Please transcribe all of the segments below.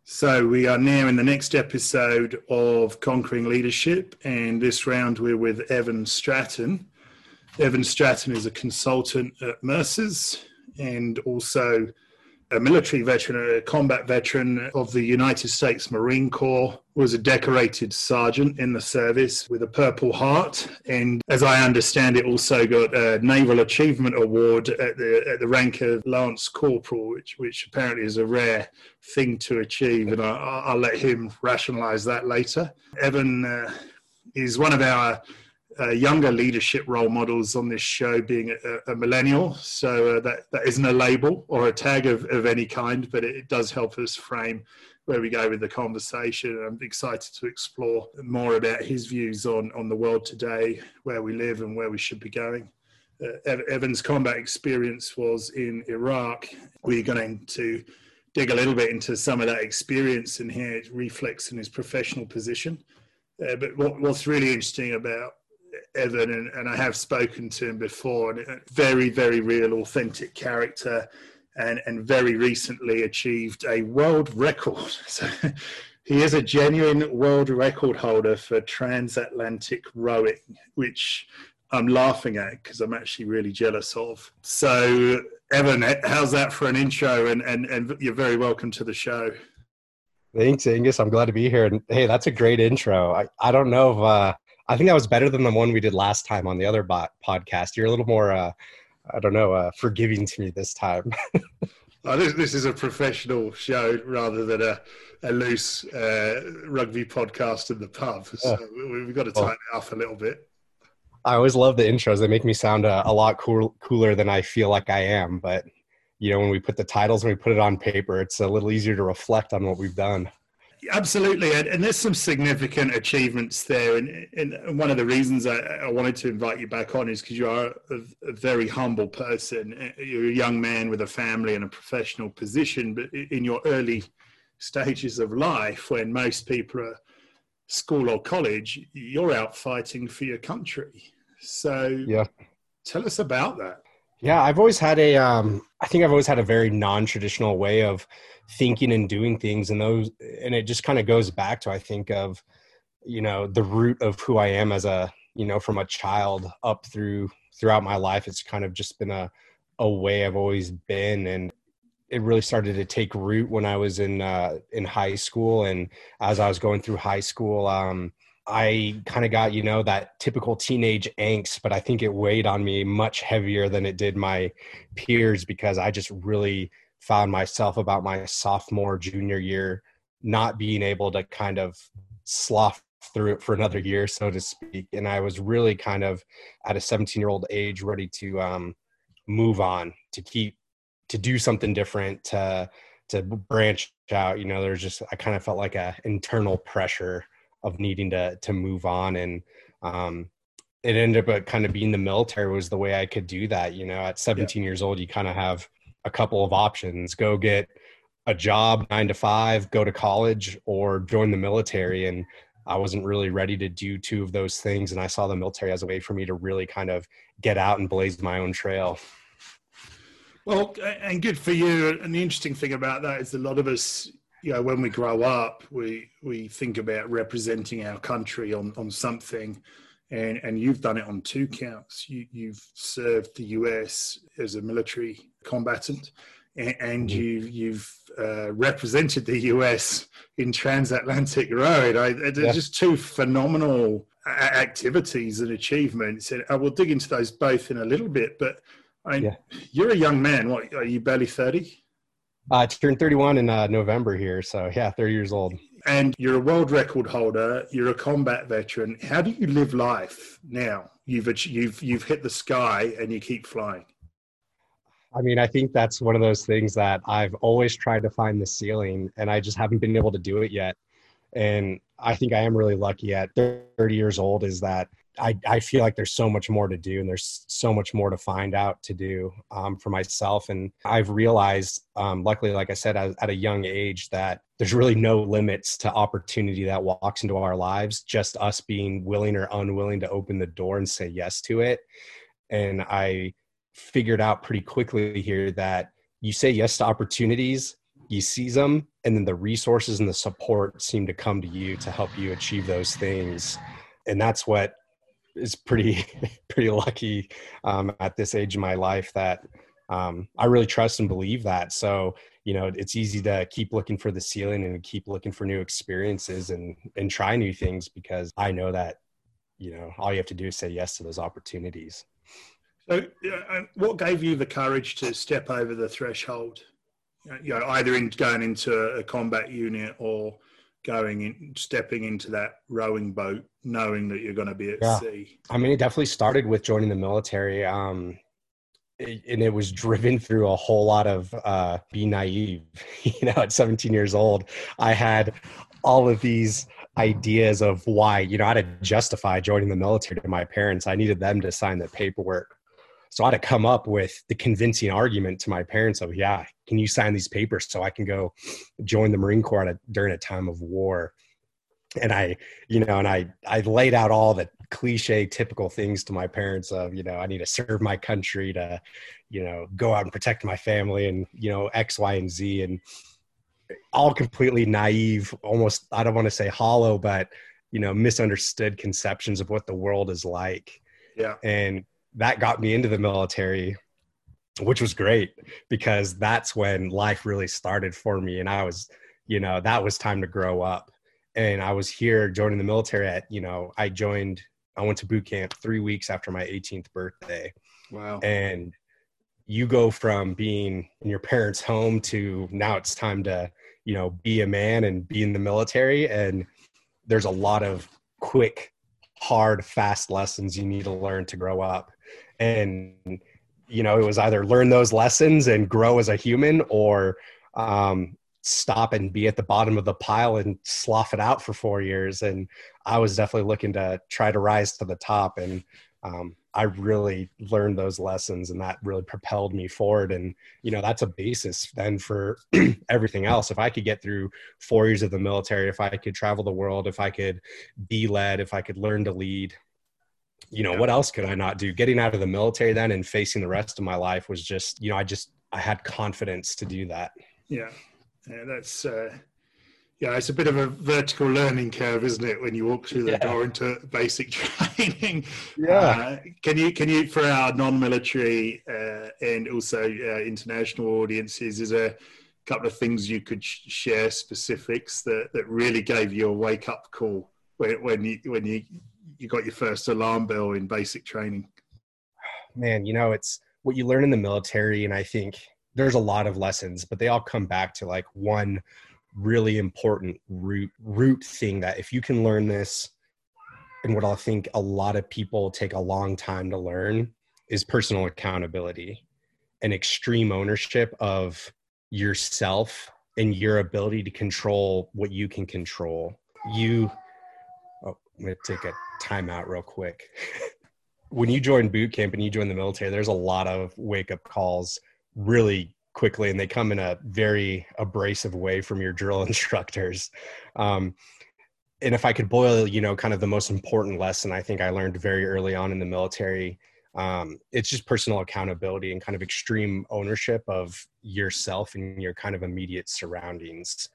So we are now in the next episode of Conquering Leadership, and this round we're with Evan Stratton. Evan Stratton is a consultant at Mercer's and also a military veteran, a combat veteran of the United States Marine Corps, was a decorated sergeant in the service with a Purple Heart, and as I understand it, also got a Naval Achievement Award at the rank of Lance Corporal, which apparently is a rare thing to achieve, and I'll let him rationalise that later. Evan is one of our younger leadership role models on this show, being a millennial. So that isn't a label or a tag of any kind, but it does help us frame where we go with the conversation. I'm excited to explore more about his views on the world today, where we live and where we should be going. Evan's combat experience was in Iraq. We're going to dig a little bit into some of that experience and how it reflects in his professional position. But what's really interesting about Evan, and I have spoken to him before, and a very, very real, authentic character, and very recently achieved a world record. So he is a genuine world record holder for transatlantic rowing, which I'm laughing at because I'm actually really jealous of. So Evan, how's that for an intro? And you're very welcome to the show. Thanks, Angus. I'm glad to be here. And hey, that's a great intro. I don't know if I think that was better than the one we did last time on the other podcast. You're a little more, forgiving to me this time. This is a professional show rather than a loose rugby podcast in the pub. So we've got to tighten it up a little bit. I always love the intros. They make me sound a lot cooler than I feel like I am. But, you know, when we put the titles and we put it on paper, it's a little easier to reflect on what we've done. Absolutely, and there's some significant achievements there, and one of the reasons I wanted to invite you back on is because you are a very humble person. You're a young man with a family and a professional position, but in your early stages of life, when most people are school or college, you're out fighting for your country. So yeah, tell us about that. Yeah, I've always had I think I've always had a very non-traditional way of thinking and doing things, and it just kind of goes back to, I think, of, you know, the root of who I am as from a child up throughout my life. It's kind of just been a way I've always been, and it really started to take root when I was in high school. And as I was going through high school, I kind of got, that typical teenage angst, but I think it weighed on me much heavier than it did my peers, because I just really found myself about my sophomore, junior year, not being able to kind of slough through it for another year, so to speak. And I was really kind of at a 17-year-old age ready to move on, to do something different, to branch out. I kind of felt like a internal pressure of needing to move on. And it ended up kind of being the military was the way I could do that. At 17 years old, you kind of have a couple of options: go get a job 9 to 5, go to college, or join the military. And I wasn't really ready to do two of those things. And I saw the military as a way for me to really kind of get out and blaze my own trail. Well, and good for you. And the interesting thing about that is a lot of us, when we grow up, we think about representing our country on something, and you've done it on two counts. You've served the US as a military combatant, and you've represented the US in transatlantic rowing. They're just two phenomenal activities and achievements, and I will dig into those both in a little bit. But you're a young man. What, are you barely 30? I turned 31 in November here. So 30 years old. And you're a world record holder. You're a combat veteran. How do you live life now? You've hit the sky and you keep flying. I mean, I think that's one of those things that I've always tried to find the ceiling, and I just haven't been able to do it yet. And I think I am really lucky at 30 years old is that I feel like there's so much more to do, and there's so much more to find out to do for myself. And I've realized, luckily, like I said, at a young age, that there's really no limits to opportunity that walks into our lives, just us being willing or unwilling to open the door and say yes to it. And I figured out pretty quickly here that you say yes to opportunities, you seize them, and then the resources and the support seem to come to you to help you achieve those things. And that's what is pretty lucky at this age of my life, that I really trust and believe that. So, it's easy to keep looking for the ceiling and keep looking for new experiences and try new things, because I know that, all you have to do is say yes to those opportunities. So what gave you the courage to step over the threshold, either in going into a combat unit or stepping into that rowing boat, knowing that you're going to be at sea? I mean, it definitely started with joining the military. And it was driven through a whole lot of be naive. At 17 years old, I had all of these ideas of why, I had to justify joining the military to my parents. I needed them to sign the paperwork. So I had to come up with the convincing argument to my parents of, can you sign these papers so I can go join the Marine Corps during a time of war? And I laid out all the cliche, typical things to my parents of, I need to serve my country to, go out and protect my family and, X, Y, and Z, and all completely naive, almost, I don't want to say hollow, but, misunderstood conceptions of what the world is like. Yeah. And that got me into the military, which was great, because that's when life really started for me. And I was, that was time to grow up. And I was here joining the military I went to boot camp 3 weeks after my 18th birthday. Wow. And you go from being in your parents' home to now it's time to, be a man and be in the military. And there's a lot of quick, hard, fast lessons you need to learn to grow up. And, it was either learn those lessons and grow as a human, or stop and be at the bottom of the pile and slough it out for 4 years. And I was definitely looking to try to rise to the top. And I really learned those lessons, and that really propelled me forward. And, that's a basis then for everything else. If I could get through 4 years of the military, if I could travel the world, if I could be led, if I could learn to lead, what else could I not do? Getting out of the military then and facing the rest of my life was just, I had confidence to do that. Yeah. Yeah, that's it's a bit of a vertical learning curve, isn't it, when you walk through the door into basic training? Yeah. Can you, for our non-military and also international audiences, is there a couple of things you could share, specifics that really gave you a wake-up call when you got your first alarm bell in basic training? Man, it's what you learn in the military, and I think there's a lot of lessons, but they all come back to like one really important root thing, that if you can learn this, and what I think a lot of people take a long time to learn, is personal accountability and extreme ownership of yourself and your ability to control what you can control. I'm going to take a timeout real quick. When you join boot camp and you join the military, there's a lot of wake-up calls really quickly, and they come in a very abrasive way from your drill instructors. And if I could boil, kind of the most important lesson I think I learned very early on in the military, it's just personal accountability and kind of extreme ownership of yourself and your kind of immediate surroundings.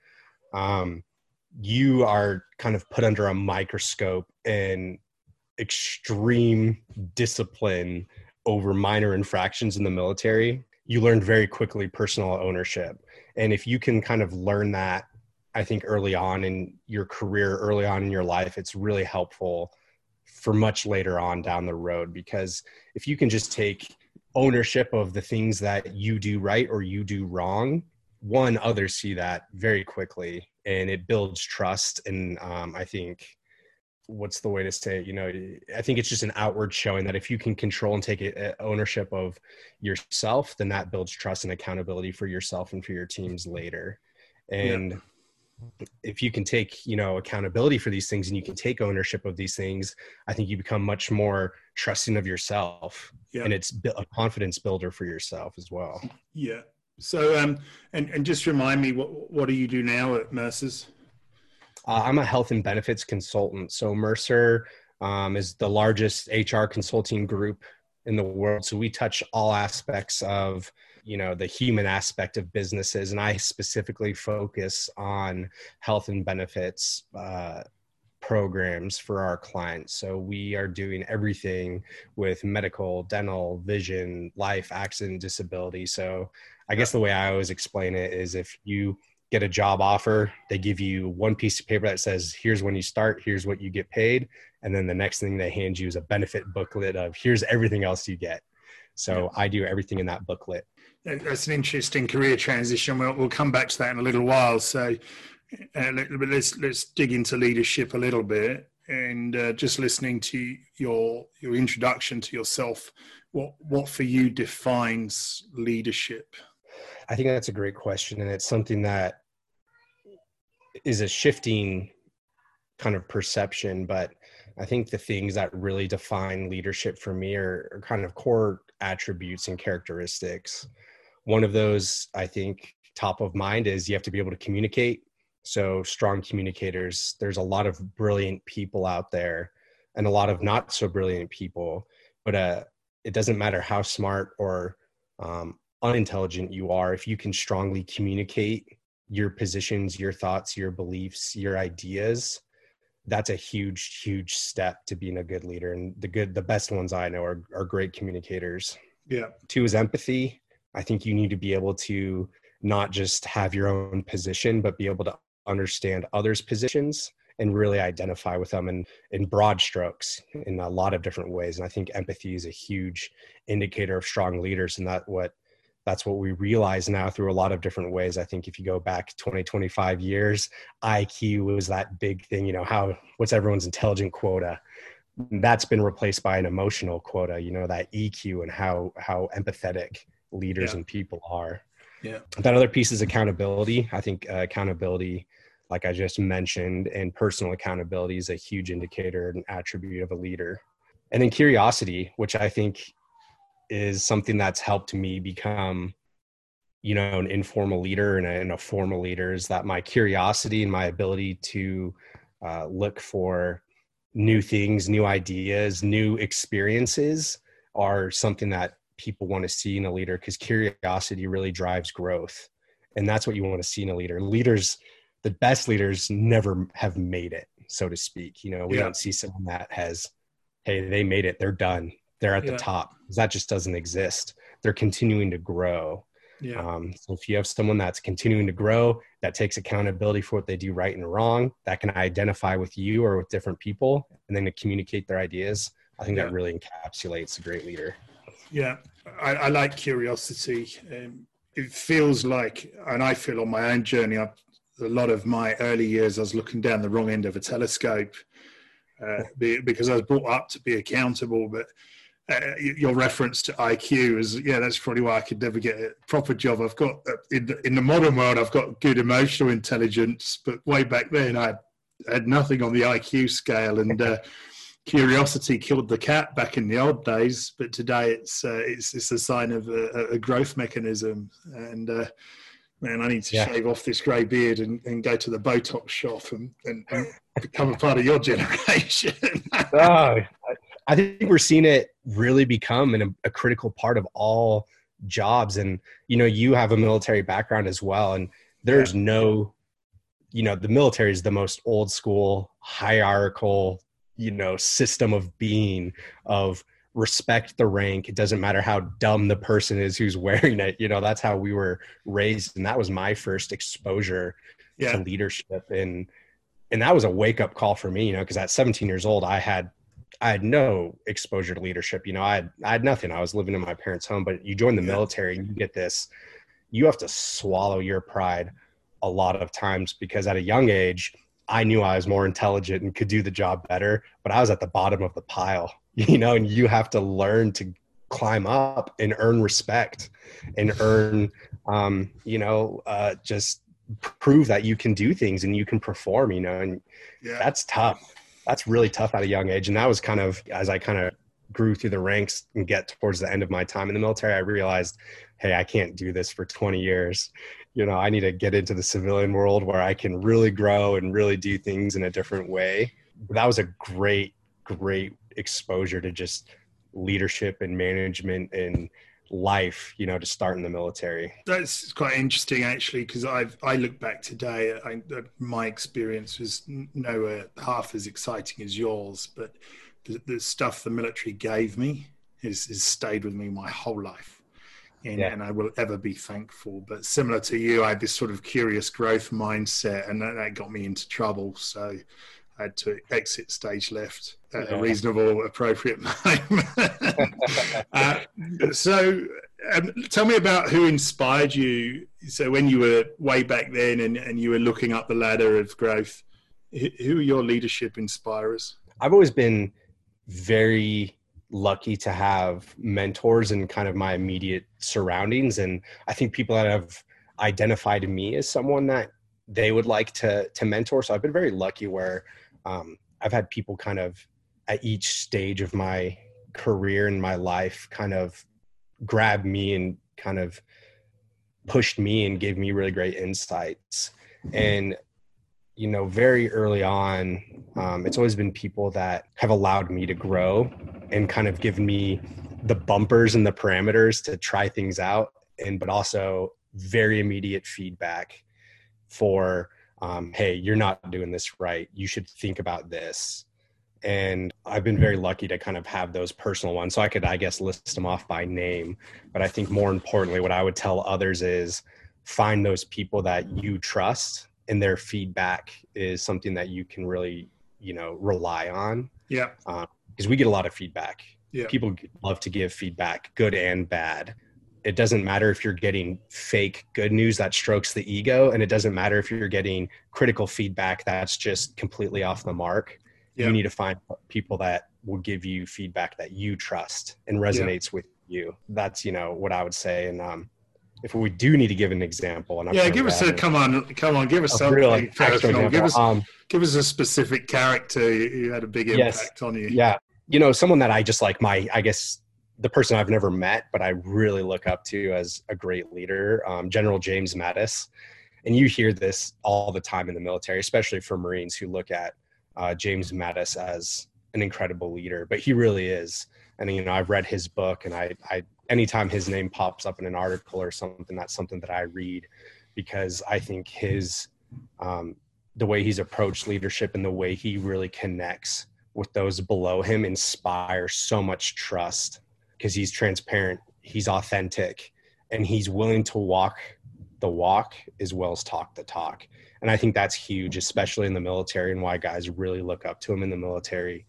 You are kind of put under a microscope and extreme discipline over minor infractions in the military. You learn very quickly personal ownership. And if you can kind of learn that, I think early on in your career, early on in your life, it's really helpful for much later on down the road. Because if you can just take ownership of the things that you do right or you do wrong, others see that very quickly, and it builds trust. And I think, what's the way to say it? I think it's just an outward showing that if you can control and take ownership of yourself, then that builds trust and accountability for yourself and for your teams later. And if you can take, accountability for these things, and you can take ownership of these things, I think you become much more trusting of yourself. And it's a confidence builder for yourself as well. Yeah. So, and just remind me, what do you do now at Mercer's? I'm a health and benefits consultant. So Mercer is the largest HR consulting group in the world. So we touch all aspects of the human aspect of businesses. And I specifically focus on health and benefits programs for our clients. So we are doing everything with medical, dental, vision, life, accident, disability. So I guess the way I always explain it is, if you get a job offer, they give you one piece of paper that says, here's when you start, here's what you get paid. And then the next thing they hand you is a benefit booklet of here's everything else you get. So I do everything in that booklet. That's an interesting career transition. We'll come back to that in a little while. So let's dig into leadership a little bit. And just listening to your introduction to yourself, what for you defines leadership? I think that's a great question. And it's something that is a shifting kind of perception, but I think the things that really define leadership for me are kind of core attributes and characteristics. One of those, I think, top of mind is you have to be able to communicate. So strong communicators. There's a lot of brilliant people out there and a lot of not so brilliant people, but it doesn't matter how smart or unintelligent you are. If you can strongly communicate your positions, your thoughts, your beliefs, your ideas, that's a huge, huge step to being a good leader. And the best ones I know are great communicators. Yeah. 2 is empathy. I think you need to be able to not just have your own position, but be able to understand others' positions and really identify with them in broad strokes in a lot of different ways. And I think empathy is a huge indicator of strong leaders. And that's what we realize now through a lot of different ways. I think if you go back 20, 25 years, IQ was that big thing, what's everyone's intelligent quota? That's been replaced by an emotional quota, that EQ, and how empathetic leaders and people are. Yeah. That other piece is accountability. I think accountability, like I just mentioned, and personal accountability is a huge indicator and attribute of a leader. And then curiosity, which I think is something that's helped me become, an informal leader and a formal leader, is that my curiosity and my ability to look for new things, new ideas, new experiences are something that people want to see in a leader, because curiosity really drives growth. And that's what you want to see in a leader. The best leaders never have made it, so to speak. We don't see someone that has, hey, they made it, they're done, they're at the top. That just doesn't exist. They're continuing to grow. So if you have someone that's continuing to grow, that takes accountability for what they do right and wrong, that can identify with you or with different people, and then to communicate their ideas, I think that really encapsulates a great leader. Yeah, I like curiosity. It feels like, and I feel on my own journey, a lot of my early years, I was looking down the wrong end of a telescope because I was brought up to be accountable. But your reference to IQ is, that's probably why I could never get a proper job. I've got, in the modern world, I've got good emotional intelligence, but way back then I had nothing on the IQ scale, and curiosity killed the cat back in the old days, but today it's a sign of a growth mechanism. And man, I need to shave off this grey beard and go to the Botox shop and become a part of your generation. I think we're seeing it really become a critical part of all jobs. And you have a military background as well, and there's no, the military is the most old school hierarchical system of being, of respect the rank. It doesn't matter how dumb the person is who's wearing it. That's how we were raised. And that was my first exposure to leadership. And that was a wake up call for me, because at 17 years old, I had no exposure to leadership. I had nothing. I was living in my parents' home, but you join the military and you get this, you have to swallow your pride a lot of times, because at a young age, I knew I was more intelligent and could do the job better, but I was at the bottom of the pile, and you have to learn to climb up and earn respect and earn, just prove that you can do things and you can perform, and that's tough. That's really tough at a young age. And that was kind of, as I kind of grew through the ranks and get towards the end of my time in the military, I realized, hey, I can't do this for 20 years. I need to get into the civilian world where I can really grow and really do things in a different way. But that was a great, great exposure to just leadership and management and life, to start in the military. That's quite interesting, actually, because I look back today. My experience was nowhere half as exciting as yours, but the stuff the military gave me has stayed with me my whole life, and I will ever be thankful. But similar to you, I had this sort of curious growth mindset, and that got me into trouble. So I had to exit stage left at a reasonable, appropriate moment. So tell me about who inspired you. So when you were way back then and you were looking up the ladder of growth, who are your leadership inspirers? I've always been very lucky to have mentors in kind of my immediate surroundings. And I think people that have identified me as someone that they would like to mentor. So I've been very lucky where I've had people kind of at each stage of my career and my life kind of grab me and kind of pushed me and gave me really great insights. And, very early on, it's always been people that have allowed me to grow and kind of given me the bumpers and the parameters to try things out. But also very immediate feedback for, hey, you're not doing this right. You should think about this. And I've been very lucky to kind of have those personal ones. So I could, I guess, list them off by name. But I think more importantly, what I would tell others is find those people that you trust, and their feedback is something that you can really, rely on. Yeah. Because we get a lot of feedback. Yeah. People love to give feedback, good and bad. It doesn't matter if you're getting fake good news that strokes the ego, and it doesn't matter if you're getting critical feedback that's just completely off the mark. Yeah. You need to find people that will give you feedback that you trust and resonates with you. That's, what I would say. And if we do need to give an example, and give us come on, give us something real, personal. Give us a specific character who had a big impact on you. Yeah, someone that I just like, I guess the person I've never met, but I really look up to as a great leader, General James Mattis. And you hear this all the time in the military, especially for Marines who look at James Mattis as an incredible leader, but he really is. And, I've read his book, and I anytime his name pops up in an article or something, that's something that I read, because I think his, the way he's approached leadership and the way he really connects with those below him inspires so much trust, because he's transparent, he's authentic, and he's willing to walk the walk as well as talk the talk. And I think that's huge, especially in the military, and why guys really look up to him in the military,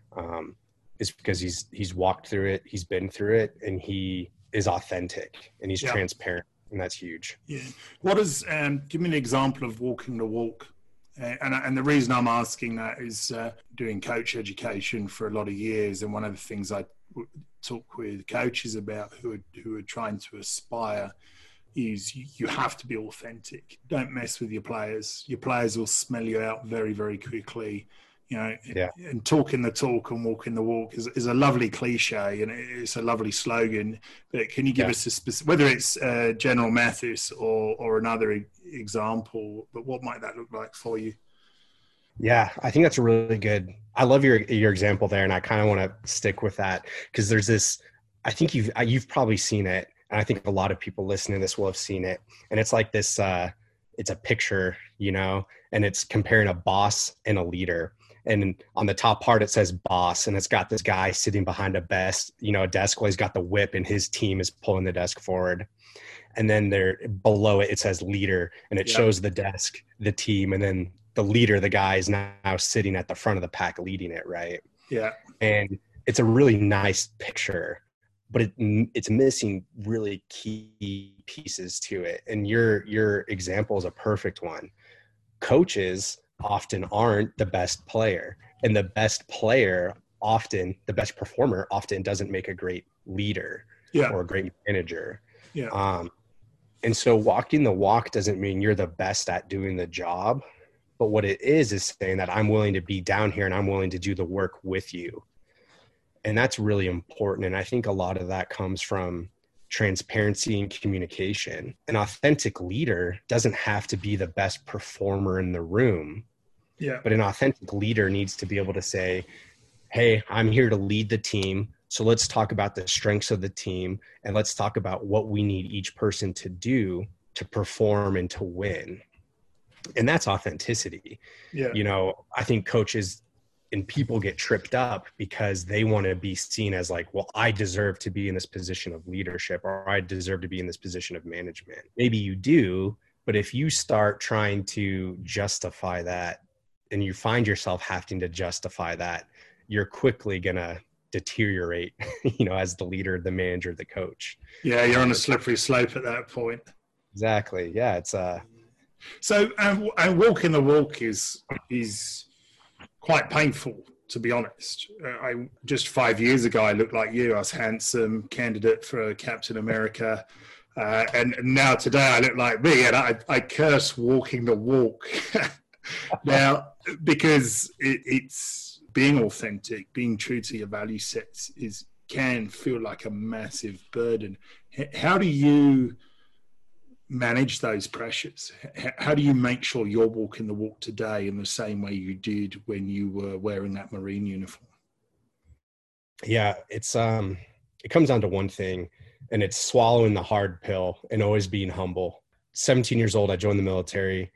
is because he's walked through it, he's been through it, and he is authentic and he's transparent, and that's huge. Yeah. What is, give me an example of walking the walk. And the reason I'm asking that is doing coach education for a lot of years. And one of the things I talk with coaches about who are trying to aspire is you have to be authentic. Don't mess with your players. Your players will smell you out very, very quickly. And talking the talk and walking the walk is a lovely cliche, and it's a lovely slogan. But can you give us a specific, whether it's General Mattis or another example, but what might that look like for you? Yeah, I think that's a really good. I love your example there, and I kind of want to stick with that, because there's this. I think you've probably seen it, and I think a lot of people listening to this will have seen it. And it's like this. It's a picture, and it's comparing a boss and a leader. And on the top part, it says boss, and it's got this guy sitting behind a desk while he's got the whip, and his team is pulling the desk forward. And then there below it, it says leader, and it shows the desk, the team, and then the leader, the guy, is now sitting at the front of the pack leading it, right? Yeah. And it's a really nice picture, but it's missing really key pieces to it. And your example is a perfect one. Coaches often aren't the best player, and the best player often, the best performer often doesn't make a great leader or a great manager. And so walking the walk doesn't mean you're the best at doing the job, but what it is saying that I'm willing to be down here and I'm willing to do the work with you. And that's really important. And I think a lot of that comes from transparency and communication. An authentic leader doesn't have to be the best performer in the room, but an authentic leader needs to be able to say, hey, I'm here to lead the team. So let's talk about the strengths of the team, and let's talk about what we need each person to do to perform and to win. And that's authenticity. Yeah. You know, I think coaches and people get tripped up because they want to be seen as like, well, I deserve to be in this position of leadership, or I deserve to be in this position of management. Maybe you do, but if you start trying to justify that and you find yourself having to justify that, you're quickly going to deteriorate, you know, as the leader, the manager, the coach. Yeah, you're on a slippery slope at that point. Exactly. Yeah, it's so and walking the walk is quite painful, to be honest. I just 5 years ago I looked like you. I was handsome, candidate for Captain America, and now today I look like me, and I curse walking the walk now, because it's being authentic, being true to your value sets can feel like a massive burden. How do you manage those pressures? How do you make sure you're walking the walk today in the same way you did when you were wearing that Marine uniform? Yeah, it's it comes down to one thing, and it's swallowing the hard pill and always being humble. 17 years old, I joined the military.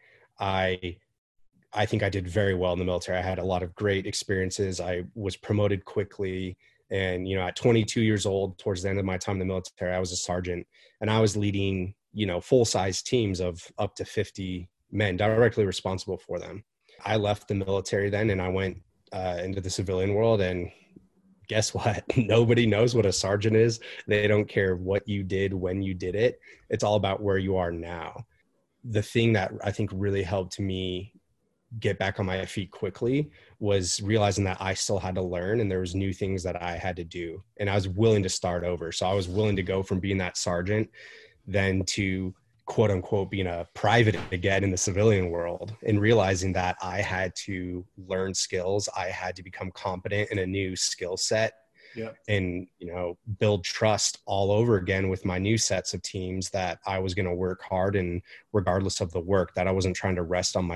I think I did very well in the military. I had a lot of great experiences. I was promoted quickly. And, you know, at 22 years old, towards the end of my time in the military, I was a sergeant, and I was leading, you know, full-size teams of up to 50 men, directly responsible for them. I left the military then, and I went into the civilian world, and guess what? Nobody knows what a sergeant is. They don't care what you did, when you did it. It's all about where you are now. The thing that I think really helped me get back on my feet quickly was realizing that I still had to learn, and there was new things that I had to do, and I was willing to start over. So I was willing to go from being that sergeant then to quote unquote being a private again in the civilian world, and realizing that I had to learn skills. I had to become competent in a new skill set. Yeah. And, you know, build trust all over again with my new sets of teams, that I was going to work hard, and regardless of the work, that I wasn't trying to rest on my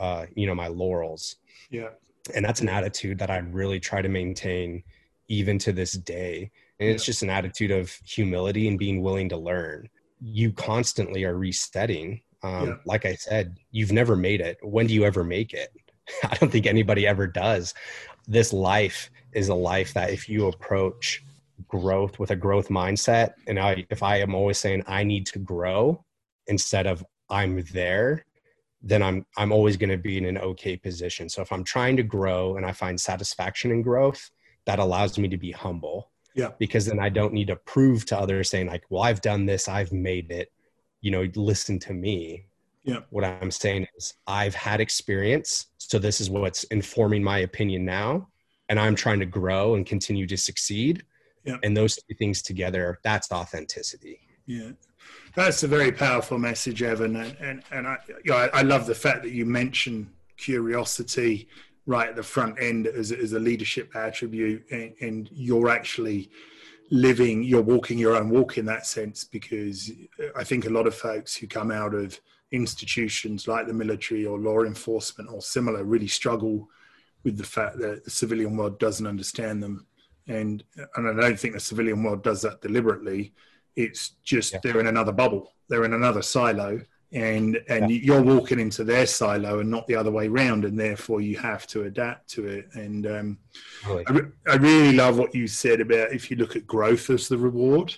laurels. Yeah. And that's an attitude that I really try to maintain even to this day. And it's just an attitude of humility and being willing to learn. You constantly are resetting. Like I said, you've never made it. When do you ever make it? I don't think anybody ever does. This life is a life that if you approach growth with a growth mindset, and if I am always saying I need to grow instead of I'm there, then I'm always going to be in an okay position. So if I'm trying to grow and I find satisfaction in growth, that allows me to be humble. Yeah. Because then I don't need to prove to others saying like, well, I've done this, I've made it, you know, listen to me. Yeah. What I'm saying is I've had experience. So this is what's informing my opinion now. And I'm trying to grow and continue to succeed. Yeah. And those two things together, that's authenticity. Yeah. That's a very powerful message, Evan. And I love the fact that you mentioned curiosity right at the front end as a leadership attribute, and you're actually you're walking your own walk in that sense, because I think a lot of folks who come out of institutions like the military or law enforcement or similar really struggle with the fact that the civilian world doesn't understand them. And I don't think the civilian world does that deliberately. It's just they're in another bubble. They're in another silo. And you're walking into their silo and not the other way around, and therefore you have to adapt to it. And I really love what you said about if you look at growth as the reward.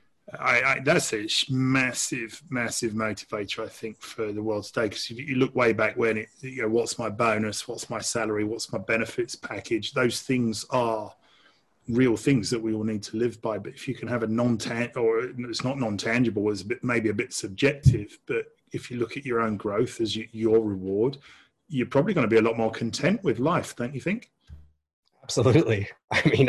That's a massive motivator, I think, for the world today. Because you look way back when, what's my bonus, what's my salary, what's my benefits package? Those things are real things that we all need to live by. But if you can have or it's not non-tangible, it's maybe a bit subjective, but if you look at your own growth as your reward, you're probably going to be a lot more content with life, don't you think? Absolutely. I mean,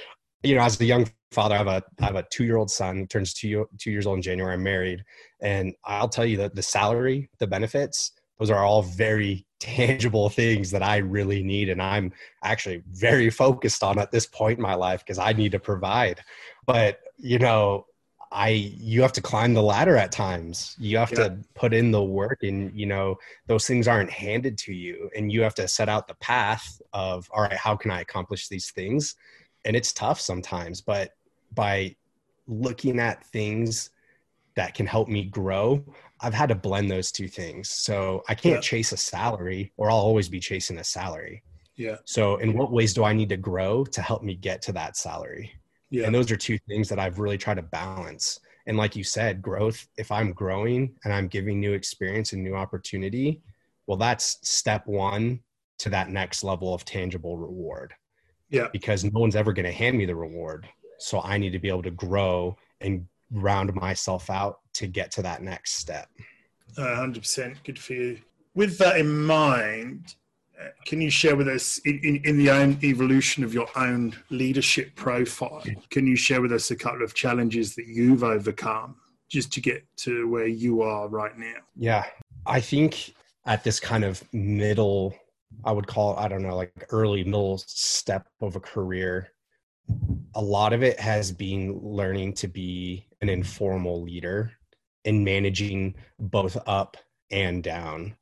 as a young father, I have a 2-year-old son who turns 2 years old in January. I'm married, and I'll tell you that the salary, the benefits, those are all very tangible things that I really need. And I'm actually very focused on at this point in my life because I need to provide. But, you have to climb the ladder at times. You have to put in the work, and, those things aren't handed to you, and you have to set out the path of, all right, how can I accomplish these things? and it's tough sometimes, but by looking at things that can help me grow, I've had to blend those two things. So I can't chase a salary, or I'll always be chasing a salary. Yeah. So in what ways do I need to grow to help me get to that salary? Yeah. And those are two things that I've really tried to balance. And like you said, growth, if I'm growing and I'm giving new experience and new opportunity, well, that's step one to that next level of tangible reward. Yeah. Because no one's ever going to hand me the reward. So I need to be able to grow and round myself out to get to that next step. 100%. Good for you. With that in mind, can you share with us in the own evolution of your own leadership profile, can you share with us a couple of challenges that you've overcome just to get to where you are right now? Yeah, I think at this kind of middle, I would call, I don't know, like early middle step of a career, a lot of it has been learning to be an informal leader and managing both up and down.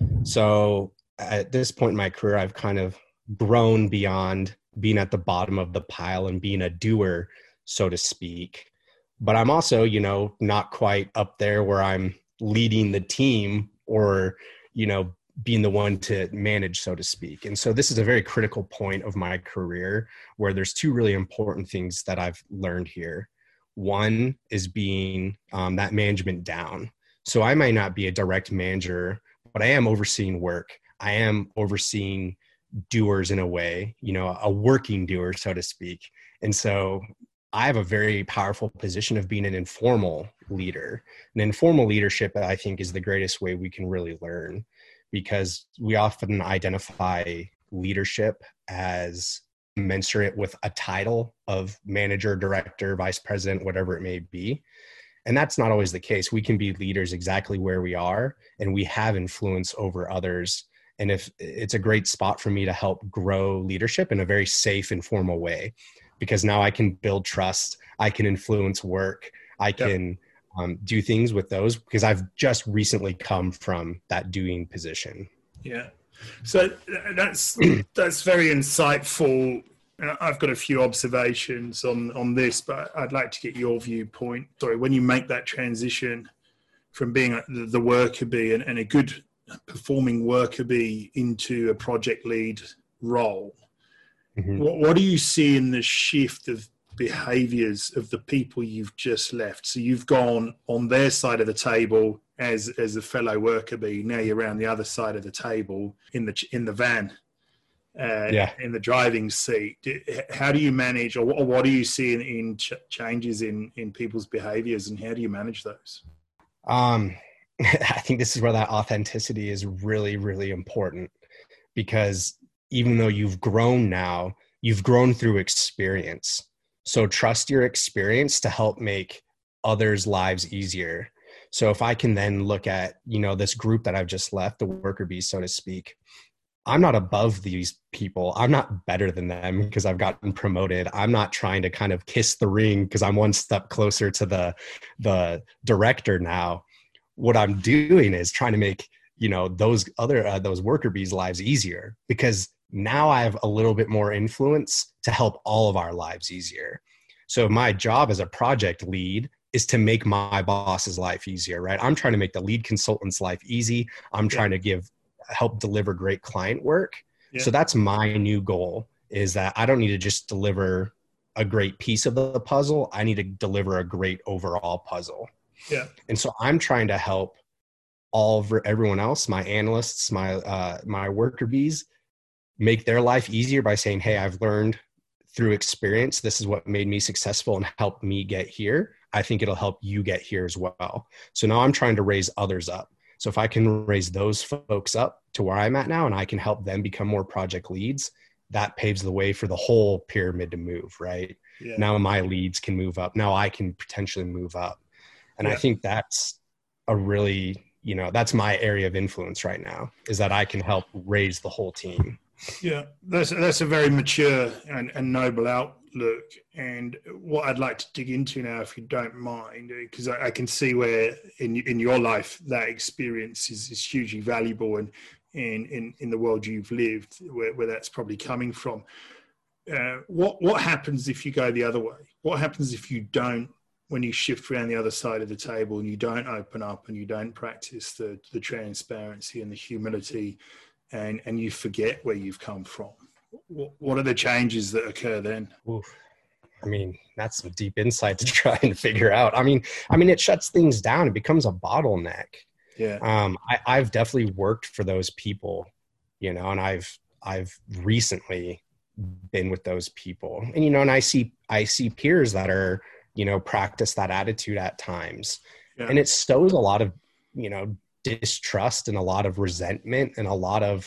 So at this point in my career, I've kind of grown beyond being at the bottom of the pile and being a doer, so to speak. But I'm also, not quite up there where I'm leading the team or, being the one to manage, so to speak. And so this is a very critical point of my career where there's two really important things that I've learned here. One is being that management down. So I might not be a direct manager, but I am overseeing work. I am overseeing doers in a way, a working doer, so to speak. And so I have a very powerful position of being an informal leader. And informal leadership, I think, is the greatest way we can really learn, because we often identify leadership as commensurate with a title of manager, director, vice president, whatever it may be. And that's not always the case. We can be leaders exactly where we are, and we have influence over others. And if it's a great spot for me to help grow leadership in a very safe, informal way, because now I can build trust, I can influence work, I can do things with those, because I've just recently come from that doing position. Yeah. So that's very insightful. I've got a few observations on this, but I'd like to get your viewpoint. Sorry, when you make that transition from being the worker bee and a good performing worker bee into a project lead role, what do you see in the shift of behaviors of the people you've just left? So you've gone on their side of the table as a fellow worker bee. Now you're around the other side of the table in the van, in the driving seat. How do you manage, or what do you see in changes in people's behaviors, and how do you manage those? I think this is where that authenticity is really, really important, because even though you've grown now, you've grown through experience. So trust your experience to help make others' lives easier. So if I can then look at, this group that I've just left, the worker bees, so to speak, I'm not above these people. I'm not better than them because I've gotten promoted. I'm not trying to kind of kiss the ring because I'm one step closer to the director now. What I'm doing is trying to make, those worker bees' lives easier, because now I have a little bit more influence to help all of our lives easier. So my job as a project lead is to make my boss's life easier, right? I'm trying to make the lead consultant's life easy. I'm trying to help deliver great client work. Yeah. So that's my new goal, is that I don't need to just deliver a great piece of the puzzle. I need to deliver a great overall puzzle. Yeah. And so I'm trying to help everyone else, my analysts, my worker bees, make their life easier by saying, hey, I've learned through experience, this is what made me successful and helped me get here. I think it'll help you get here as well. So now I'm trying to raise others up. So if I can raise those folks up to where I'm at now, and I can help them become more project leads, that paves the way for the whole pyramid to move, right? Yeah. Now my leads can move up. Now I can potentially move up. And I think that's a really, that's my area of influence right now, is that I can help raise the whole team. Yeah, that's a very mature and noble outlook. And what I'd like to dig into now, if you don't mind, because I can see where in your life that experience is hugely valuable, and in the world you've lived, where that's probably coming from. what happens if you go the other way? What happens if you don't, when you shift around the other side of the table and you don't open up and you don't practice the transparency and the humility, and you forget where you've come from? What are the changes that occur then? Oof. I mean, that's some deep insight to try and figure out. I mean, it shuts things down. It becomes a bottleneck. Yeah. I've definitely worked for those people, and I've recently been with those people, and and I see peers that are practice that attitude at times. Yeah. And it sows a lot of distrust and a lot of resentment and a lot of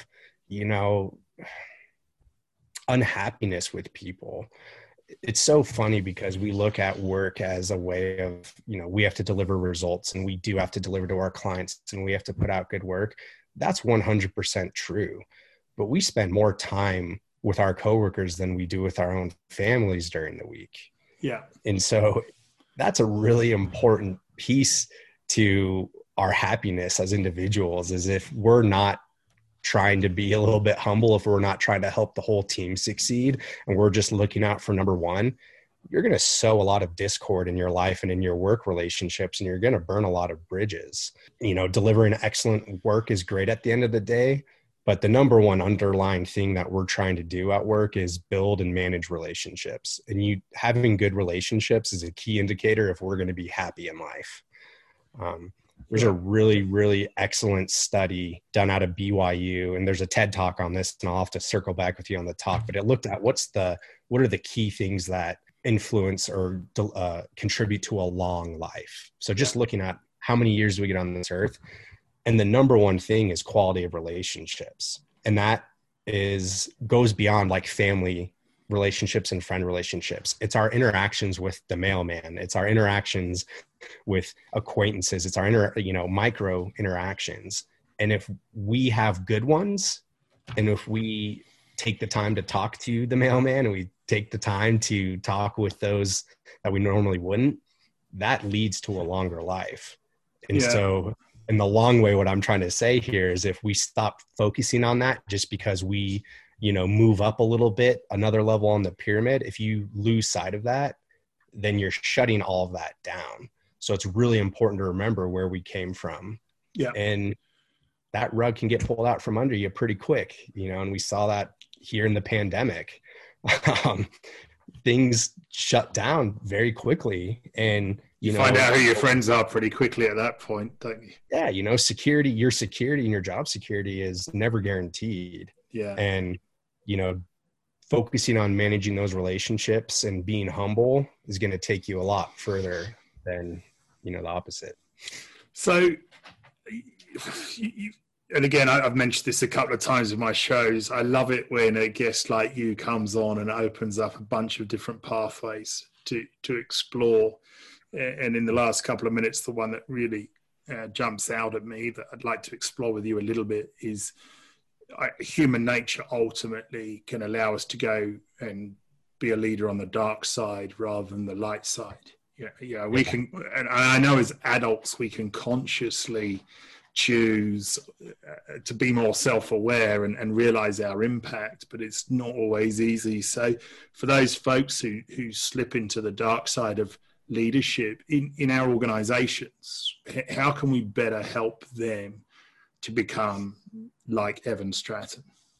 unhappiness with people. It's so funny because we look at work as a way of, we have to deliver results, and we do have to deliver to our clients, and we have to put out good work. That's 100% true. But we spend more time with our coworkers than we do with our own families during the week. Yeah. And so that's a really important piece to our happiness as individuals, is if we're not trying to be a little bit humble, if we're not trying to help the whole team succeed, and we're just looking out for number one, you're going to sow a lot of discord in your life and in your work relationships, and you're going to burn a lot of bridges. Delivering excellent work is great at the end of the day, but the number one underlying thing that we're trying to do at work is build and manage relationships. And having good relationships is a key indicator if we're going to be happy in life. There's a really, really excellent study done out of BYU, and there's a TED talk on this, and I'll have to circle back with you on the talk, but it looked at what are the key things that influence or contribute to a long life. So just looking at how many years do we get on this earth, and the number one thing is quality of relationships. And that goes beyond like family relationships and friend relationships. It's our interactions with the mailman. It's our interactions with acquaintances. It's our micro interactions. And if we have good ones, and if we take the time to talk to the mailman, and we take the time to talk with those that we normally wouldn't, that leads to a longer life. And so in the long way, what I'm trying to say here is if we stop focusing on that just because we move up a little bit, another level on the pyramid, if you lose sight of that, then you're shutting all of that down. So it's really important to remember where we came from. Yeah. And that rug can get pulled out from under you pretty quick, and we saw that here in the pandemic. Things shut down very quickly, and you find out who your friends are pretty quickly at that point, don't you? Yeah. Your security and your job security is never guaranteed. Yeah. And, focusing on managing those relationships and being humble is going to take you a lot further than, the opposite. So, and again, I've mentioned this a couple of times in my shows. I love it when a guest like you comes on and opens up a bunch of different pathways to explore. And in the last couple of minutes, the one that really jumps out at me that I'd like to explore with you a little bit is human nature ultimately can allow us to go and be a leader on the dark side rather than the light side. Yeah, we can, and I know as adults we can consciously choose to be more self-aware and realize our impact, but it's not always easy. So for those folks who slip into the dark side of leadership in our organizations, how can we better help them to become like Evan Stratton?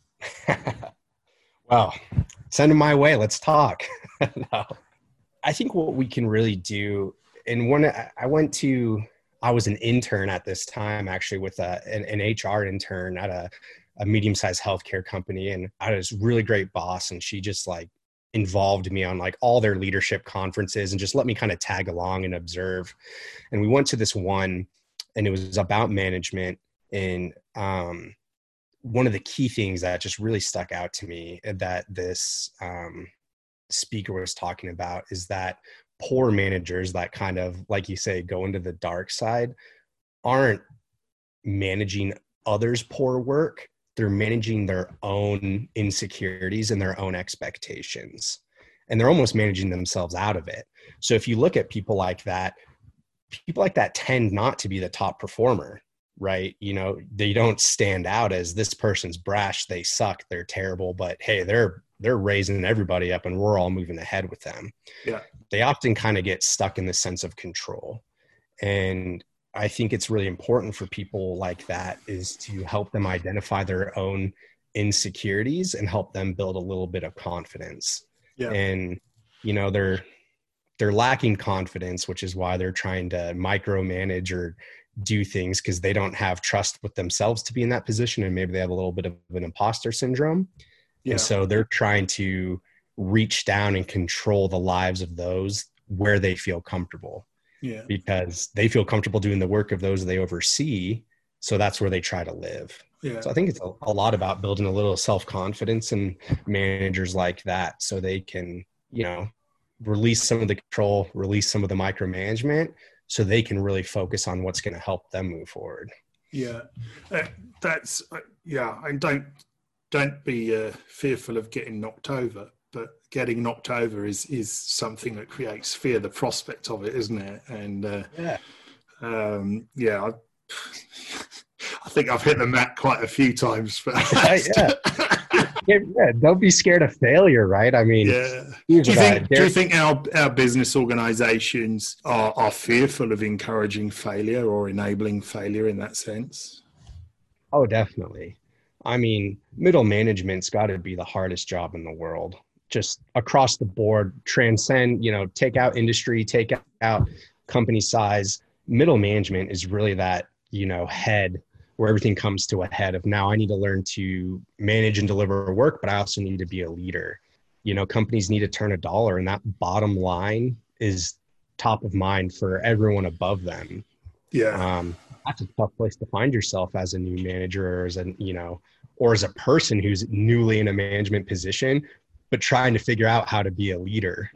Well, send him my way. Let's talk. No. I think what we can really do, and when I was an intern at this time, actually with an HR intern at a medium-sized healthcare company. And I had this really great boss, and she just like involved me on like all their leadership conferences and just let me kind of tag along and observe. And we went to this one, and it was about management. And one of the key things that just really stuck out to me that this speaker was talking about is that poor managers that kind of, like you say, go into the dark side aren't managing others' poor work. They're managing their own insecurities and their own expectations. And they're almost managing themselves out of it. So if you look at people like that tend not to be the top performer. right? You know, they don't stand out as this person's brash, they suck, they're terrible, but hey, they're raising everybody up and we're all moving ahead with them. Yeah. They often kind of get stuck in the sense of control. And I think it's really important for people like that is to help them identify their own insecurities and help them build a little bit of confidence. Yeah. And, you know, they're lacking confidence, which is why they're trying to micromanage or do things because they don't have trust with themselves to be in that position. And maybe they have a little bit of an imposter syndrome. Yeah. And so they're trying to reach down and control the lives of those where they feel comfortable. Yeah. Because they feel comfortable doing the work of those they oversee. So that's where they try to live. Yeah. So I think it's a lot about building a little self-confidence in managers like that so they can, you know, release some of the control, release some of the micromanagement so they can really focus on what's going to help them move forward. Yeah. That's, and don't be fearful of getting knocked over, but getting knocked over is something that creates fear, the prospect of it, isn't it? And I think I've hit the mat quite a few times. But don't be scared of failure, right? I mean, do you think our business organizations are fearful of encouraging failure or enabling failure in that sense? Oh, definitely. I mean, middle management's got to be the hardest job in the world. Just across the board, transcend, you know, take out industry, take out company size. Middle management is really that, you know, head where everything comes to a head of now I need to learn to manage and deliver work, but I also need to be a leader. You know, companies need to turn a dollar and that bottom line is top of mind for everyone above them. Yeah. That's a tough place to find yourself as a new manager or as a, you know, or as a person who's newly in a management position, but trying to figure out how to be a leader.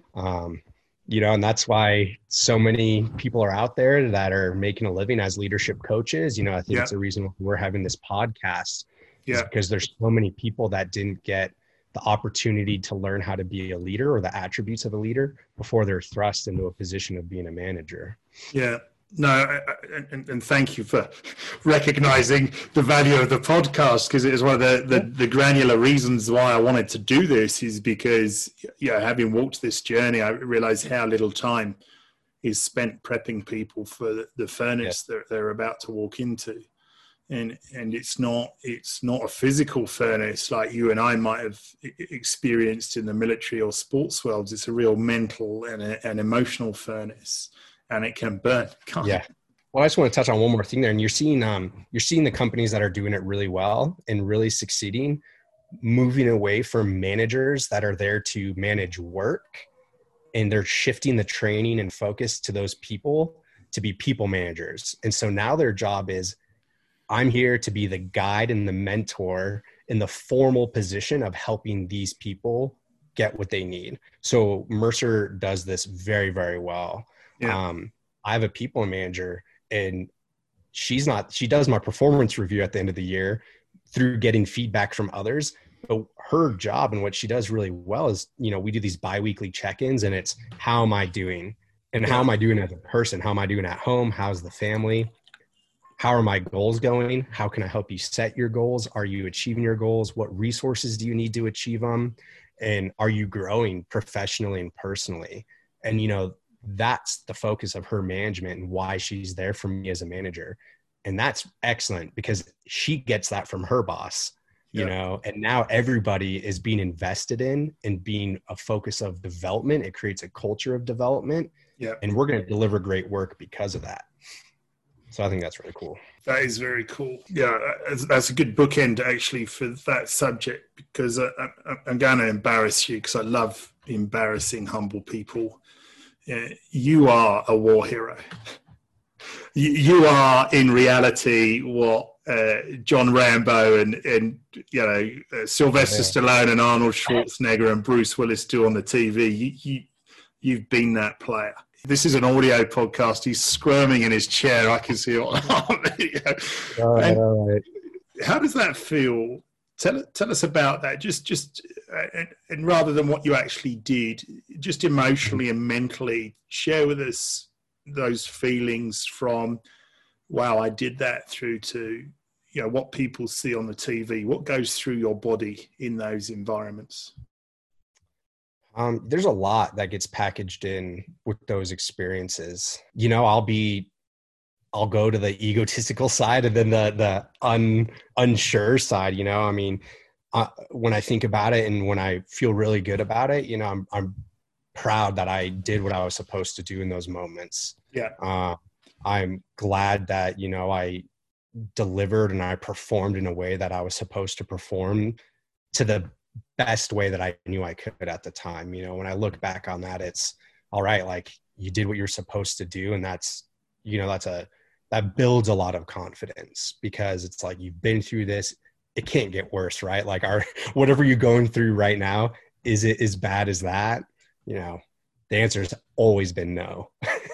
You know, and that's why so many people are out there that are making a living as leadership coaches. You know, I think it's a reason why we're having this podcast is because there's so many people that didn't get the opportunity to learn how to be a leader or the attributes of a leader before they're thrust into a position of being a manager. Yeah. No, and thank you for recognizing the value of the podcast, because it is one of the granular reasons why I wanted to do this is because, having walked this journey, I realized how little time is spent prepping people for the furnace that they're about to walk into. And it's not a physical furnace like you and I might have experienced in the military or sports worlds. It's a real mental and an emotional furnace. And it can burn. Yeah. Well, I just want to touch on one more thing there. And you're seeing the companies that are doing it really well and really succeeding, moving away from managers that are there to manage work. And they're shifting the training and focus to those people to be people managers. And so now their job is, I'm here to be the guide and the mentor in the formal position of helping these people get what they need. So Mercer does this very, very well. Yeah. I have a people manager and she does my performance review at the end of the year through getting feedback from others. But her job and what she does really well is, you know, we do these biweekly check-ins and it's how am I doing and how am I doing as a person? How am I doing at home? How's the family? How are my goals going? How can I help you set your goals? Are you achieving your goals? What resources do you need to achieve them? And are you growing professionally and personally? And, you know, that's the focus of her management and why she's there for me as a manager. And that's excellent because she gets that from her boss, you know, and now everybody is being invested in and being a focus of development. It creates a culture of development and we're going to deliver great work because of that. So I think that's really cool. That is very cool. Yeah, that's a good bookend actually for that subject because I'm going to embarrass you because I love embarrassing humble people. You are a war hero. You are in reality what John Rambo and Sylvester Stallone and Arnold Schwarzenegger and Bruce Willis do on the TV. You've been that player. This is an audio podcast. He's squirming in his chair. I can see it on video. All right. How does that feel? Tell us about that. Just and rather than what you actually did, just emotionally and mentally, share with us those feelings from wow, I did that, through to, what people see on the TV? What goes through your body in those environments? There's a lot that gets packaged in with those experiences. I'll go to the egotistical side and then the unsure side. When I think about it and when I feel really good about it, I'm proud that I did what I was supposed to do in those moments. Yeah. I'm glad that, I delivered and I performed in a way that I was supposed to perform to the best way that I knew I could at the time. When I look back on that, it's all right. Like, you did what you're supposed to do. And that builds a lot of confidence, because it's like, you've been through this. It can't get worse, right? Like, whatever you're going through right now, is it as bad as that? The answer's always been no.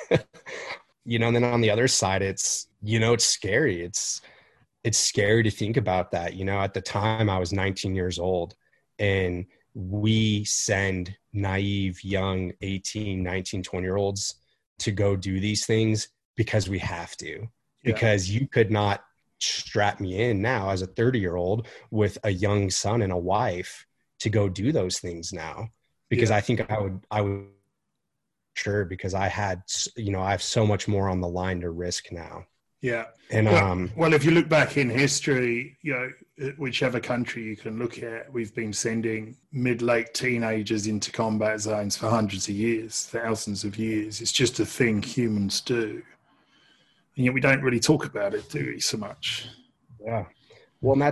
And then on the other side, it's scary. It's scary to think about that. At the time I was 19 years old, and we send naive, young 18, 19, 20-year-olds to go do these things because we have to, because you could not strap me in now as a 30-year-old with a young son and a wife to go do those things now, because I think I would sure, because I have so much more on the line to risk now. Yeah. And well, if you look back in history, whichever country you can look at, we've been sending mid-late teenagers into combat zones for hundreds of years, thousands of years. It's just a thing humans do. And yet we don't really talk about it, do we, so much? Yeah. Well, and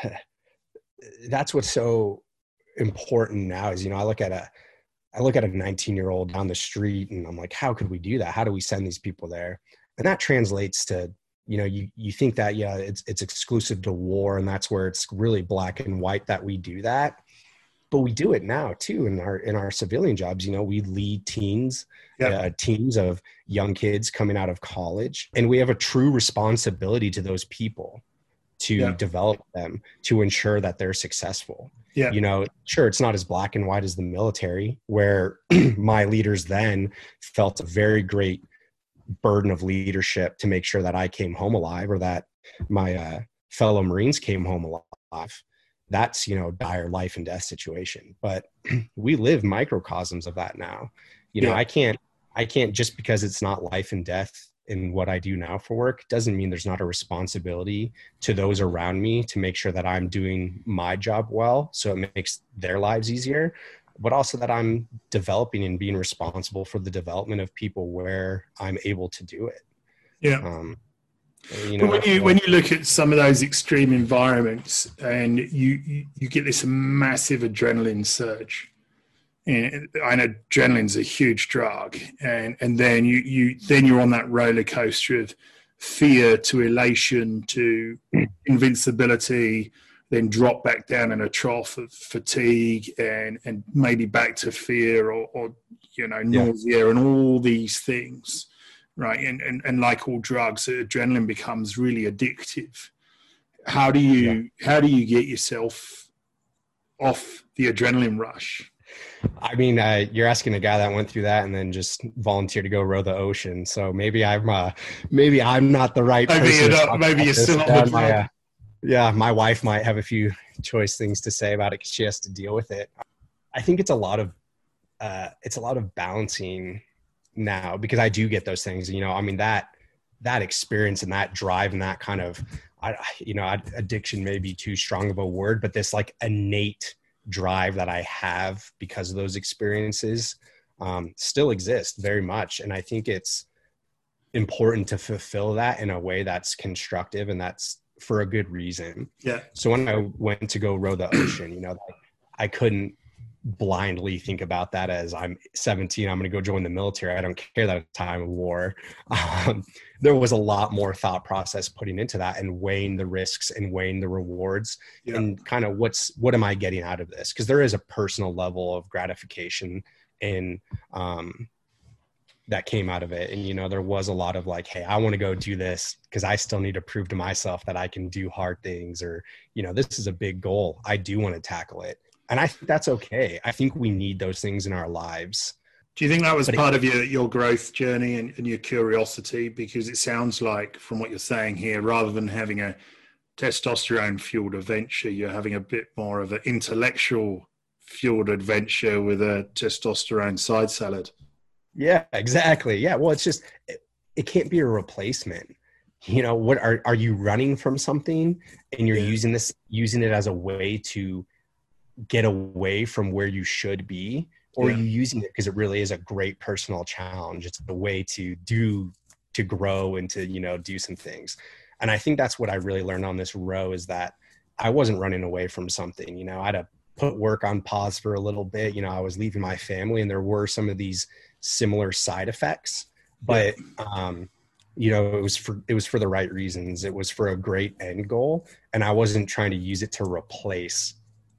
that's what's so important now is, I look at a 19-year-old down the street and I'm like, how could we do that? How do we send these people there? And that translates to, you think that, it's exclusive to war, and that's where it's really black and white that we do that. But we do it now too in our civilian jobs. We lead teams of young kids coming out of college, and we have a true responsibility to those people to develop them, to ensure that they're successful. Yeah. Sure, it's not as black and white as the military, where my leaders then felt a very great burden of leadership to make sure that I came home alive, or that my fellow Marines came home alive. That's, dire life and death situation. But we live microcosms of that now. I can't just because it's not life and death in what I do now for work, doesn't mean there's not a responsibility to those around me to make sure that I'm doing my job well, so it makes their lives easier, but also that I'm developing and being responsible for the development of people where I'm able to do it. Yeah. But when you look at some of those extreme environments and you get this massive adrenaline surge, and I know adrenaline's a huge drug, and then you're on that roller coaster of fear to elation to invincibility, then drop back down in a trough of fatigue and maybe back to fear or nausea and all these things, right? And like all drugs, adrenaline becomes really addictive. How do you get yourself off the adrenaline rush? I mean, you're asking a guy that went through that and then just volunteered to go row the ocean. So maybe I'm not the right person. Maybe you're still on the drug. My wife might have a few choice things to say about it because she has to deal with it. I think it's a lot of balancing now, because I do get those things. That experience and that drive and that kind of, addiction may be too strong of a word, but this like innate drive that I have because of those experiences still exists very much. And I think it's important to fulfill that in a way that's constructive and that's for a good reason. Yeah. So when I went to go row the ocean, I couldn't blindly think about that as I'm 17, I'm going to go join the military. I don't care that it's a time of war. There was a lot more thought process putting into that and weighing the risks and weighing the rewards and kind of what am I getting out of this? Because there is a personal level of gratification and that came out of it. And, there was a lot of like, hey, I want to go do this because I still need to prove to myself that I can do hard things, or, this is a big goal. I do want to tackle it. And I think that's okay. I think we need those things in our lives. Do you think that was But part of your growth journey and your curiosity? Because it sounds like, from what you're saying here, rather than having a testosterone fueled adventure, you're having a bit more of an intellectual fueled adventure with a testosterone side salad. yeah, exactly. Yeah. Well, it's just, it can't be a replacement. You know, what are you running from something and you're Yeah, using it as a way to get away from where you should be, or are yeah, you using it because it really is a great personal challenge? It's a way to grow and to, do some things. And I think that's what I really learned on this row, is that I wasn't running away from something. I had to put work on pause for a little bit. I was leaving my family, and there were some of these similar side effects, yeah, but it was for the right reasons. It was for a great end goal, and I wasn't trying to use it to replace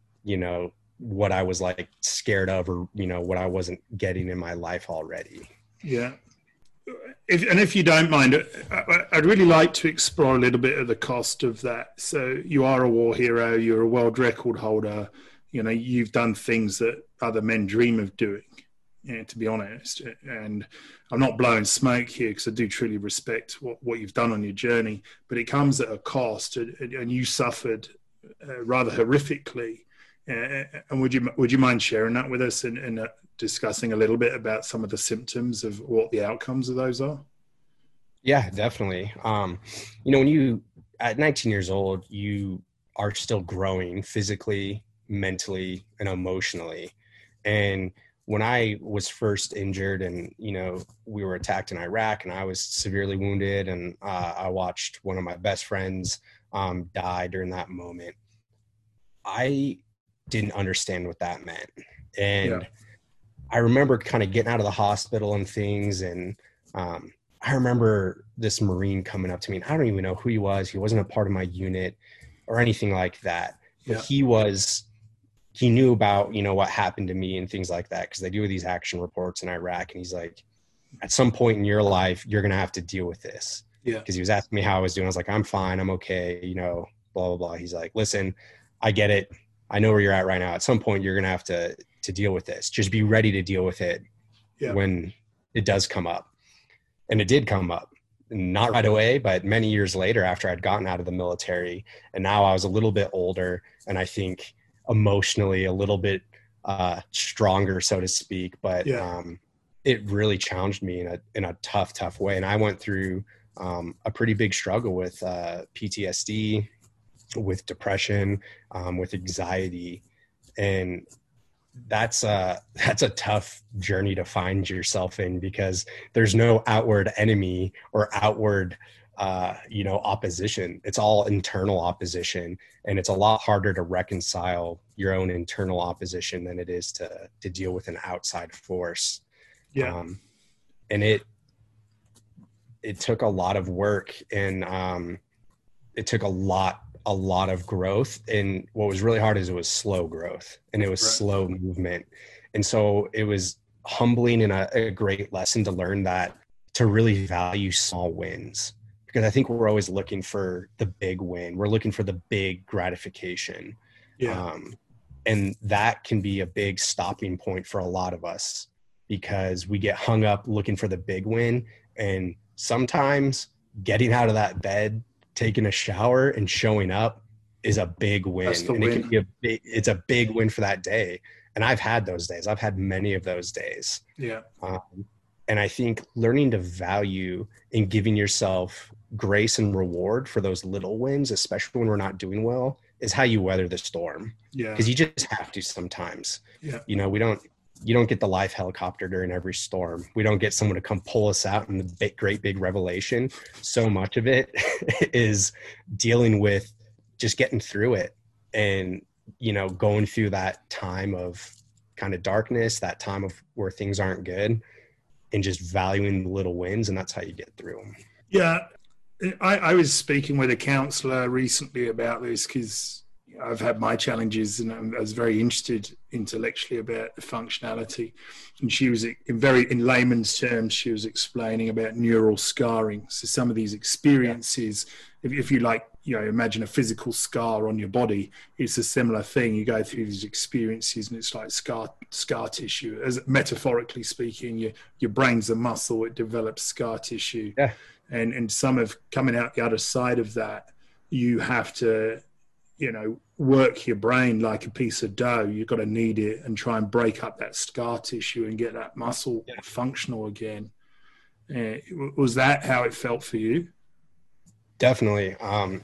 what I was like scared of, or what I wasn't getting in my life already. yeah. If you don't mind, I'd really like to explore a little bit of the cost of that. So you are a war hero, you're a world record holder, you've done things that other men dream of doing, to be honest. And I'm not blowing smoke here, because I do truly respect what you've done on your journey, but it comes at a cost, and you suffered rather horrifically. And would you mind sharing that with us, and discussing a little bit about some of the symptoms of what the outcomes of those are? Yeah, definitely. When you at 19 years old, you are still growing physically, mentally, and emotionally. And when I was first injured, and we were attacked in Iraq, and I was severely wounded, and I watched one of my best friends die during that moment, I didn't understand what that meant. Yeah, And I remember kind of getting out of the hospital and things. And I remember this Marine coming up to me, and I don't even know who he was. He wasn't a part of my unit or anything like that, but yeah, he knew about, what happened to me and things like that, because they do these action reports in Iraq. And he's like, at some point in your life, you're going to have to deal with this. yeah, Because he was asking me how I was doing. I was like, I'm fine. I'm okay. Blah, blah, blah. He's like, listen, I get it. I know where you're at right now. At some point, you're going to have to deal with this. Just be ready to deal with it yeah, when it does come up. And it did come up, not right away, but many years later, after I'd gotten out of the military. And now I was a little bit older, and I think emotionally a little bit stronger, so to speak. But yeah, it really challenged me in a tough way. And I went through a pretty big struggle with PTSD, with depression, with anxiety. And that's a tough journey to find yourself in, because there's no outward enemy or outward opposition. It's all internal opposition, and it's a lot harder to reconcile your own internal opposition than it is to deal with an outside force. yeah, And it took a lot of work, and it took a lot of growth. And what was really hard is it was slow growth, and it was right, slow movement. And so it was humbling and a great lesson to learn that, to really value small wins, because I think we're always looking for the big win. We're looking for the big gratification. yeah, And that can be a big stopping point for a lot of us, because we get hung up looking for the big win. And sometimes getting out of that bed, taking a shower, and showing up is a big that's win. the And it can win. be it's a big win for that day. And I've had those days. I've had many of those days. Yeah, And I think learning to value and giving yourself grace and reward for those little wins, especially when we're not doing well, is how you weather the storm. yeah, Because you just have to sometimes. yeah, You don't get the life helicopter during every storm. We don't get someone to come pull us out in the great big revelation. So much of it is dealing with just getting through it, and going through that time of kind of darkness, that time of where things aren't good, and just valuing the little wins. And that's how you get through them. yeah. I was speaking with a counselor recently about this, because I've had my challenges, and I was very interested intellectually about the functionality. And she was, in layman's terms, she was explaining about neural scarring. So some of these experiences, if you like, imagine a physical scar on your body. It's a similar thing. You go through these experiences and it's like scar tissue. As metaphorically speaking, your brain's a muscle, it develops scar tissue. Yeah. And some of coming out the other side of that, you have to, work your brain like a piece of dough. You've got to knead it and try and break up that scar tissue and get that muscle functional again. Was that how it felt for you? Definitely.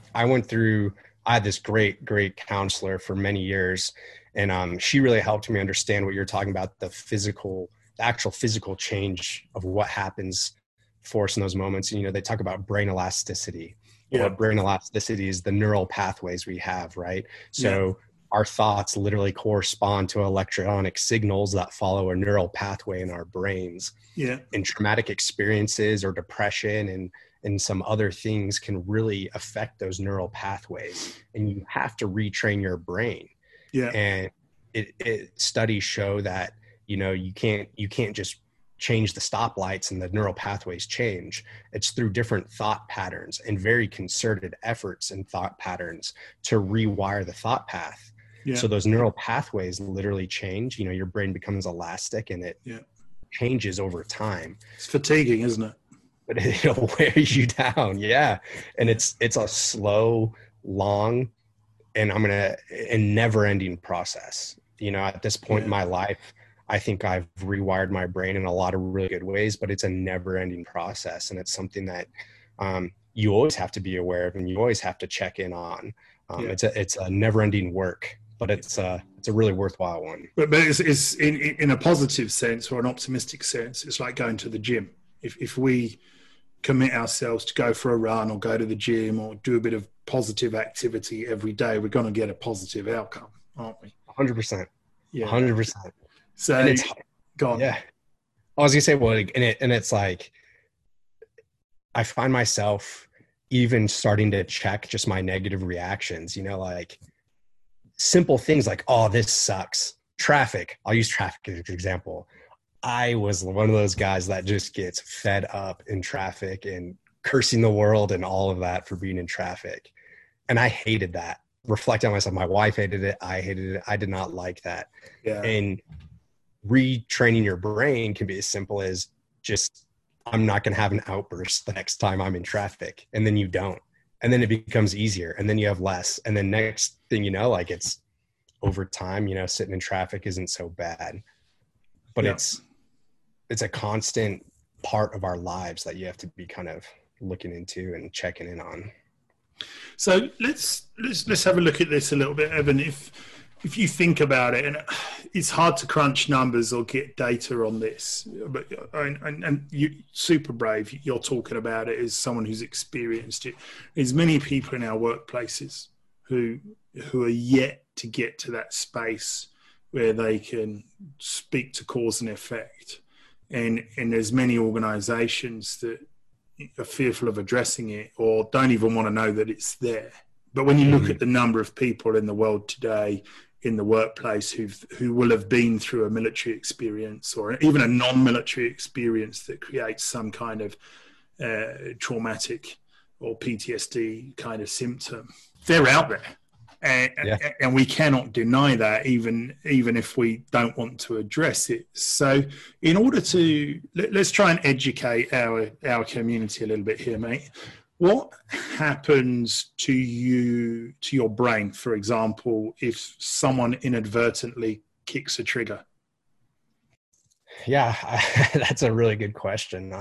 I had this great counselor for many years, and she really helped me understand what you're talking about, the actual physical change of what happens for us in those moments. And, they talk about brain elasticity. Yeah. What brain elasticity is the neural pathways we have, right? So our thoughts literally correspond to electronic signals that follow a neural pathway in our brains. Yeah. And traumatic experiences or depression and some other things can really affect those neural pathways, and you have to retrain your brain. Yeah. And studies show that, you can't just change the stoplights and the neural pathways change. It's through different thought patterns and very concerted efforts and thought patterns to rewire the thought path. Yeah. So those neural pathways literally change. Your brain becomes elastic and it changes over time. It's fatiguing, isn't it? But it'll wear you down. Yeah. And it's a slow, long, and never ending process. At this point in my life, I think I've rewired my brain in a lot of really good ways, but it's a never ending process. And it's something that you always have to be aware of and you always have to check in on. It's a never ending work, but it's a really worthwhile one. But it's in a positive sense or an optimistic sense, it's like going to the gym. If we commit ourselves to go for a run or go to the gym or do a bit of positive activity every day, we're going to get a positive outcome, aren't we? 100%. Yeah. 100%. So and it's gone. Yeah. I was going to say, well, and it's like, I find myself even starting to check just my negative reactions, like simple things like, oh, this sucks. Traffic. I'll use traffic as an example. I was one of those guys that just gets fed up in traffic and cursing the world and all of that for being in traffic. And I hated that. Reflecting on myself, my wife hated it. I hated it. I did not like that. Yeah. And retraining your brain can be as simple as just, I'm not going to have an outburst the next time I'm in traffic. And then you don't. And then it becomes easier. And then you have less. And then next thing you know, like it's over time, sitting in traffic isn't so bad. But it's a constant part of our lives that you have to be kind of looking into and checking in on. So let's have a look at this a little bit, Evan. If you think about it, and it's hard to crunch numbers or get data on this, but and you super brave. You're talking about it as someone who's experienced it. There's many people in our workplaces who are yet to get to that space where they can speak to cause and effect. And there's many organizations that are fearful of addressing it or don't even want to know that it's there. But when you look at the number of people in the world today in the workplace who will have been through a military experience or even a non-military experience that creates some kind of traumatic or PTSD kind of symptom, they're out there. And we cannot deny that even if we don't want to address it. So in order to, let's try and educate our community a little bit here, mate. What happens to your brain, for example, if someone inadvertently kicks a trigger? Yeah, that's a really good question.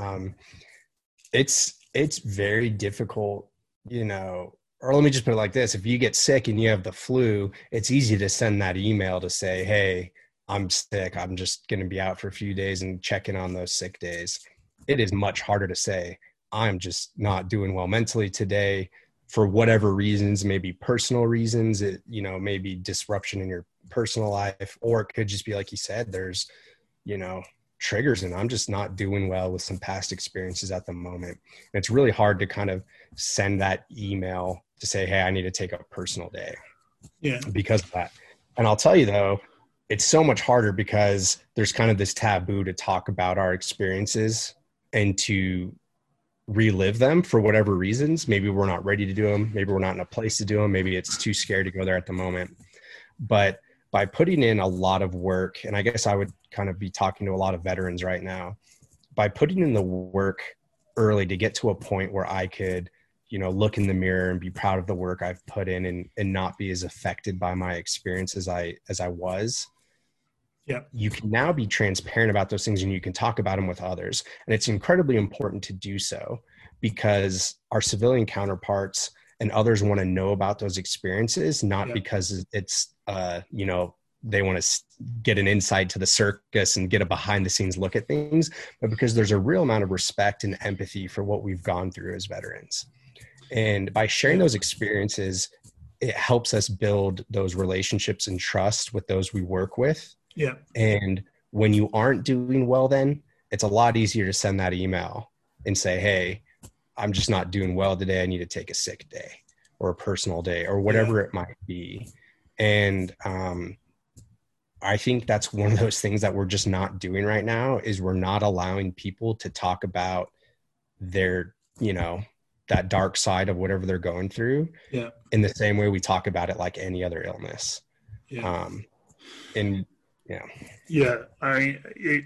It's very difficult, or let me just put it like this. If you get sick and you have the flu, it's easy to send that email to say, hey, I'm sick. I'm just going to be out for a few days and check in on those sick days. It is much harder to say, I'm just not doing well mentally today for whatever reasons, maybe personal reasons, maybe disruption in your personal life, or it could just be like you said, there's, triggers and I'm just not doing well with some past experiences at the moment. And it's really hard to kind of send that email to say, hey, I need to take a personal day. Yeah. Because of that. And I'll tell you though, it's so much harder because there's kind of this taboo to talk about our experiences and to relive them for whatever reasons. Maybe we're not ready to do them. Maybe we're not in a place to do them. Maybe it's too scary to go there at the moment. But by putting in a lot of work, and I guess I would kind of be talking to a lot of veterans right now, by putting in the work early to get to a point where I could, look in the mirror and be proud of the work I've put in, and not be as affected by my experience as I was. Yeah. You can now be transparent about those things, and you can talk about them with others. And it's incredibly important to do so, because our civilian counterparts and others want to know about those experiences, not because it's, they want to get an insight to the circus and get a behind the scenes look at things, but because there's a real amount of respect and empathy for what we've gone through as veterans. And by sharing those experiences, it helps us build those relationships and trust with those we work with. Yeah. And when you aren't doing well, then it's a lot easier to send that email and say, hey, I'm just not doing well today. I need to take a sick day or a personal day or whatever it might be. And I think that's one of those things that we're just not doing right now, is we're not allowing people to talk about their, that dark side of whatever they're going through in the same way we talk about it like any other illness. Yeah. I mean,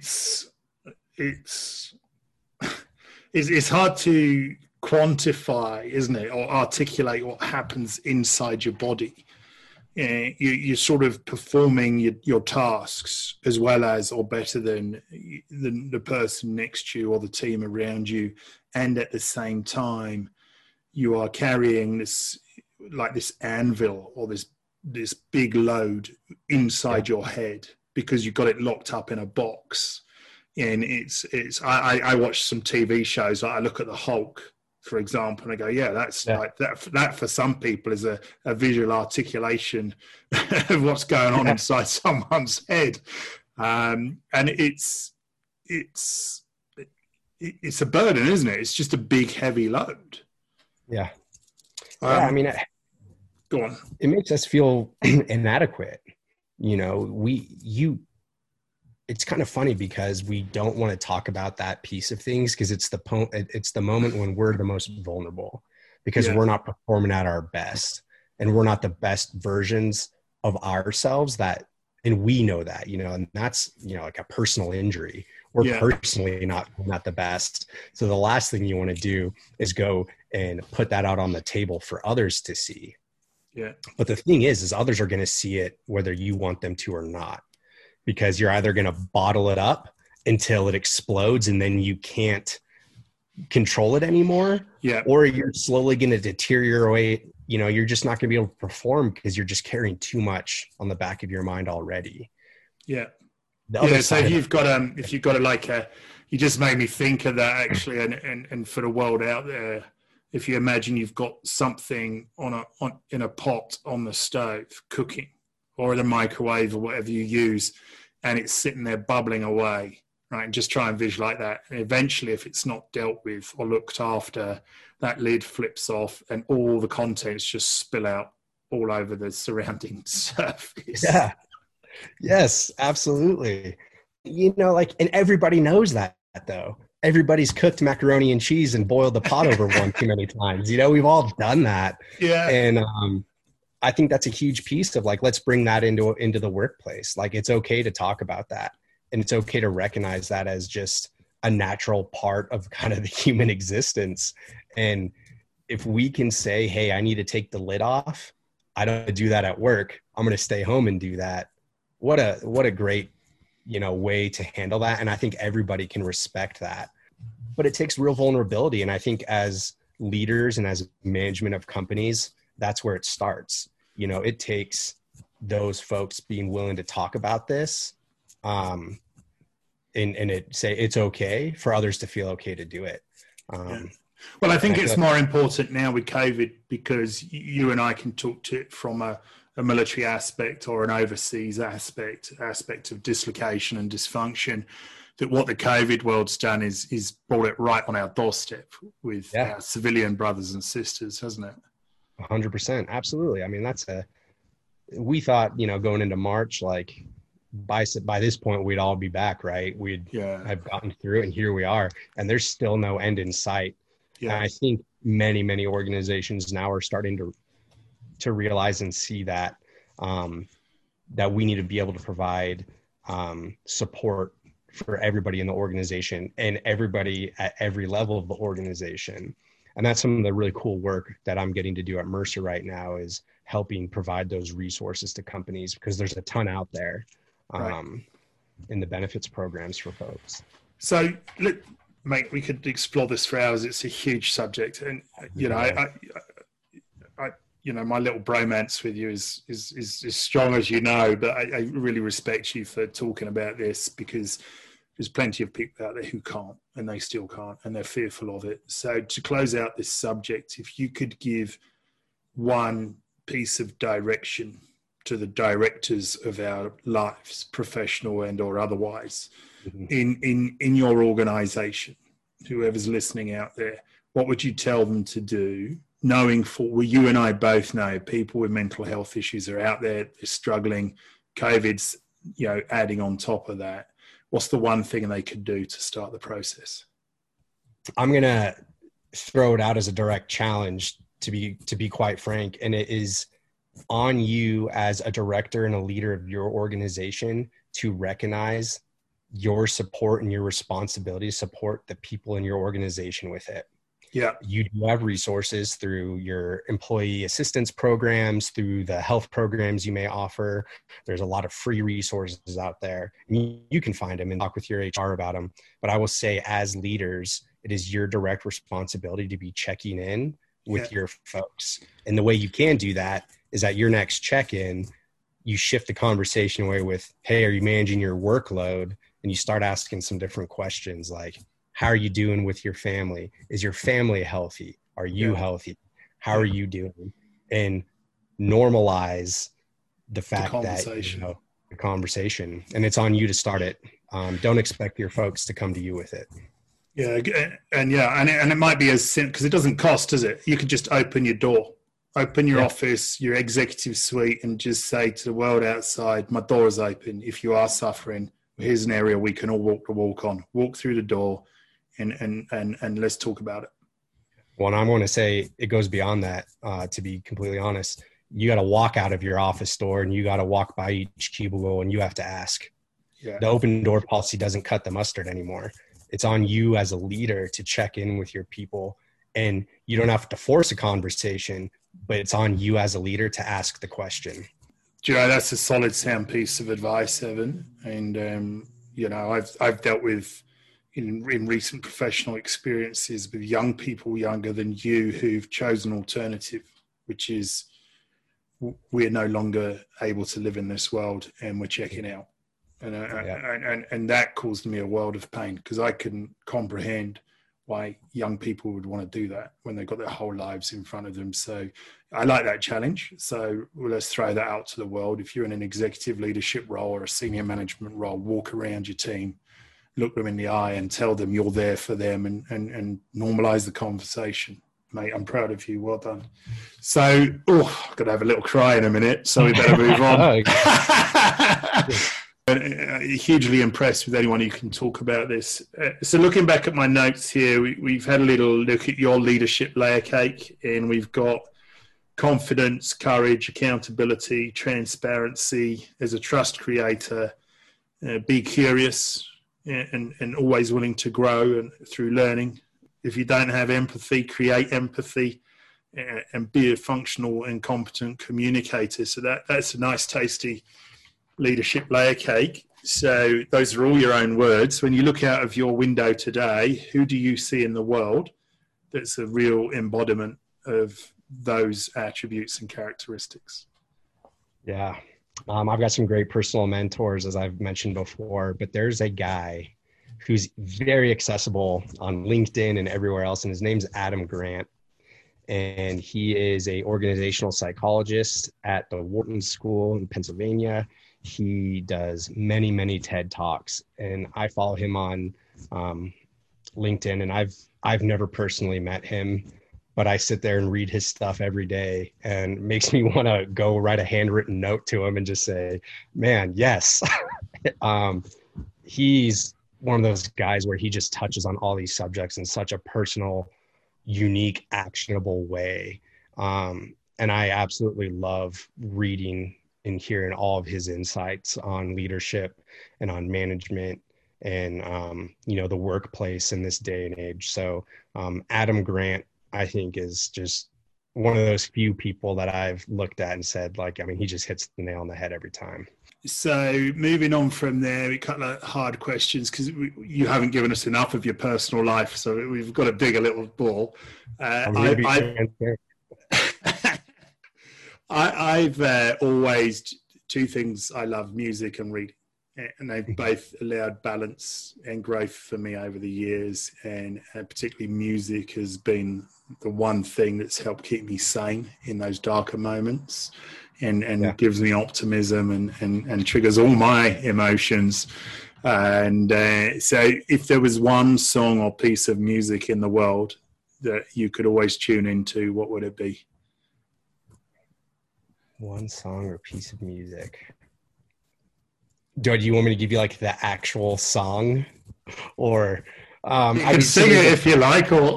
it's hard to quantify, isn't it, or articulate what happens inside your body. You're sort of performing your tasks as well as, or better than the person next to you or the team around you, and at the same time you are carrying this anvil or this big load inside your head, because you've got it locked up in a box. And I watch some TV shows. I look at the Hulk, for example, and I go, that's like that for some people is a visual articulation of what's going on inside someone's head. And it's a burden, isn't it? It's just a big, heavy load. Yeah. I mean, go on. It makes us feel inadequate. It's kind of funny because we don't want to talk about that piece of things, because it's the moment when we're the most vulnerable, because we're not performing at our best, and we're not the best versions of ourselves and we know that, and that's, like a personal injury. We're personally not the best. So the last thing you want to do is go and put that out on the table for others to see. Yeah. But the thing is others are going to see it whether you want them to or not, because you're either going to bottle it up until it explodes and then you can't control it anymore. Yeah. Or you're slowly going to deteriorate. You're just not going to be able to perform because you're just carrying too much on the back of your mind already. Yeah. So if you've got you just made me think of that actually. And for the world out there, if you imagine you've got something in a pot on the stove cooking, or in a microwave or whatever you use, and it's sitting there bubbling away, right? And just try and visualize that. And eventually, if it's not dealt with or looked after, that lid flips off and all the contents just spill out all over the surrounding surface. Yeah. Yes, absolutely. And everybody knows that, though. Everybody's cooked macaroni and cheese and boiled the pot over one too many times. We've all done that. Yeah. And I think that's a huge piece of let's bring that into the workplace. It's okay to talk about that, and it's okay to recognize that as just a natural part of kind of the human existence. And if we can say, hey, I need to take the lid off, I don't do that at work, I'm going to stay home and do that. What a great, way to handle that. And I think everybody can respect that, but it takes real vulnerability. And I think as leaders and as management of companies, that's where it starts. It takes those folks being willing to talk about this, and say it's okay for others to feel okay to do it. Well, I think it's more important now with COVID, because you and I can talk to it from a military aspect or an overseas aspect of dislocation and dysfunction, that what the COVID world's done is brought it right on our doorstep with our civilian brothers and sisters, hasn't it? 100%. Absolutely. I mean, we thought, going into March, by this point, we'd all be back, right? We'd have gotten through it, and here we are, and there's still no end in sight. And I think many organizations now are starting to realize and see that that we need to be able to provide support for everybody in the organization and everybody at every level of the organization. And that's some of the really cool work that I'm getting to do at Mercer right now, is helping provide those resources to companies, because there's a ton out there in the benefits programs for folks. So, look, mate, we could explore this for hours. It's a huge subject. And, you know, I you know, my little bromance with you is as strong as you know, but I really respect you for talking about this, because there's plenty of people out there who can't, and they still can't, and they're fearful of it. So to close out this subject, if you could give one piece of direction to the directors of our lives, professional and or otherwise, in your organization, whoever's listening out there, what would you tell them to do, knowing you and I both know people with mental health issues are out there, they're struggling, COVID's, you know, adding on top of that. What's the one thing they could do to start the process? I'm going to throw it out as a direct challenge, to be quite frank. And it is on you as a director and a leader of your organization to recognize your support and your responsibility to support the people in your organization with it. Yeah. You do have resources through your employee assistance programs, through the health programs you may offer. There's a lot of free resources out there. You can find them and talk with your HR about them. But I will say, as leaders, it is your direct responsibility to be checking in with your folks. And the way you can do that is at your next check-in, you shift the conversation away with, hey, are you managing your workload? And you start asking some different questions like, how are you doing with your family? Is your family healthy? Are you healthy? How are you doing? And normalize the fact that, you know, the conversation, and it's on you to start it. Don't expect your folks to come to you with it. Yeah. And it might be as simple, because it doesn't cost, does it? You could just open your door, open your office, your executive suite, and just say to the world outside, my door is open. If you are suffering, here's an area we can all walk the walk on. Walk through the door. And let's talk about it. Well, and I want to say it goes beyond that, to be completely honest. You got to walk out of your office door and you got to walk by each cubicle and you have to ask. Yeah. The open door policy doesn't cut the mustard anymore. It's on you as a leader to check in with your people, and you don't have to force a conversation, but it's on you as a leader to ask the question. Joe, that's a solid sound piece of advice, Evan. And, you know, I've dealt with, in recent professional experiences with young people younger than you who've chosen alternative, which is we're no longer able to live in this world and we're checking out. And that caused me a world of pain, because I couldn't comprehend why young people would want to do that when they've got their whole lives in front of them. So I like that challenge. So let's throw that out to the world. If you're in an executive leadership role or a senior management role, walk around your team, look them in the eye and tell them you're there for them, and normalize the conversation. Mate, I'm proud of you. Well done. So, I'm going to have a little cry in a minute, so we better move on. Hugely impressed with anyone who can talk about this. So looking back at my notes here, we've had a little look at your leadership layer cake, and we've got confidence, courage, accountability, transparency as a trust creator, be curious, and always willing to grow and through learning. If you don't have empathy, create empathy, and be a functional and competent communicator. So that's a nice, tasty leadership layer cake. So those are all your own words. When you look out of your window today, who do you see in the world that's a real embodiment of those attributes and characteristics? Yeah. I've got some great personal mentors, as I've mentioned before, but there's a guy who's very accessible on LinkedIn and everywhere else, and his name's Adam Grant. And he is a organizational psychologist at the Wharton School in Pennsylvania. He does many, many TED Talks, and I follow him on LinkedIn, and I've never personally met him, but I sit there and read his stuff every day, and it makes me want to go write a handwritten note to him and just say, man, yes. He's one of those guys where he just touches on all these subjects in such a personal unique, actionable way. And I absolutely love reading and hearing all of his insights on leadership and on management and, the workplace in this day and age. So Adam Grant, I think, is just one of those few people that I've looked at and said, like, I mean, he just hits the nail on the head every time. So moving on from there, a couple of hard questions because you haven't given us enough of your personal life, so we've got to dig a little ball. I've always two things I love: music and reading, and they've both allowed balance and growth for me over the years. And particularly, music has been the one thing that's helped keep me sane in those darker moments. And gives me optimism and triggers all my emotions. And so if there was one song or piece of music in the world that you could always tune into, what would it be? One song or piece of music. Do you want me to give you like the actual song? Or you can sing it if you like. Or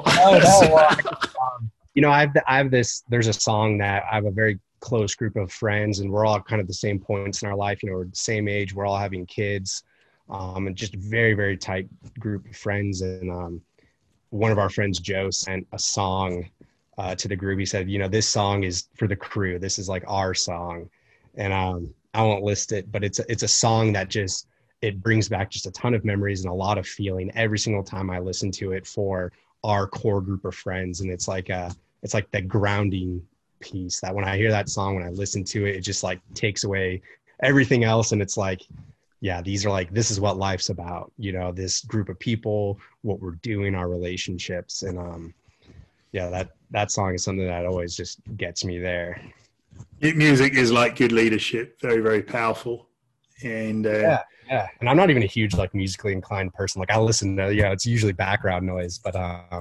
I have this, there's a song that I have a very close group of friends, and we're all kind of the same points in our life, we're the same age, we're all having kids, and just a very, very tight group of friends. And one of our friends, Joe, sent a song to the group. He said, this song is for the crew, this is like our song. And I won't list it, but it's a song that just, it brings back just a ton of memories and a lot of feeling every single time I listen to it for our core group of friends. And it's like that grounding piece that when I hear that song, when I listen to it, it just like takes away everything else. And it's like, yeah, these are like, this is what life's about, this group of people, what we're doing, our relationships. And that song is something that always just gets me there. Music is like good leadership, very, very powerful. And yeah. And I'm not even a huge like musically inclined person. Like I listen to, it's usually background noise, but I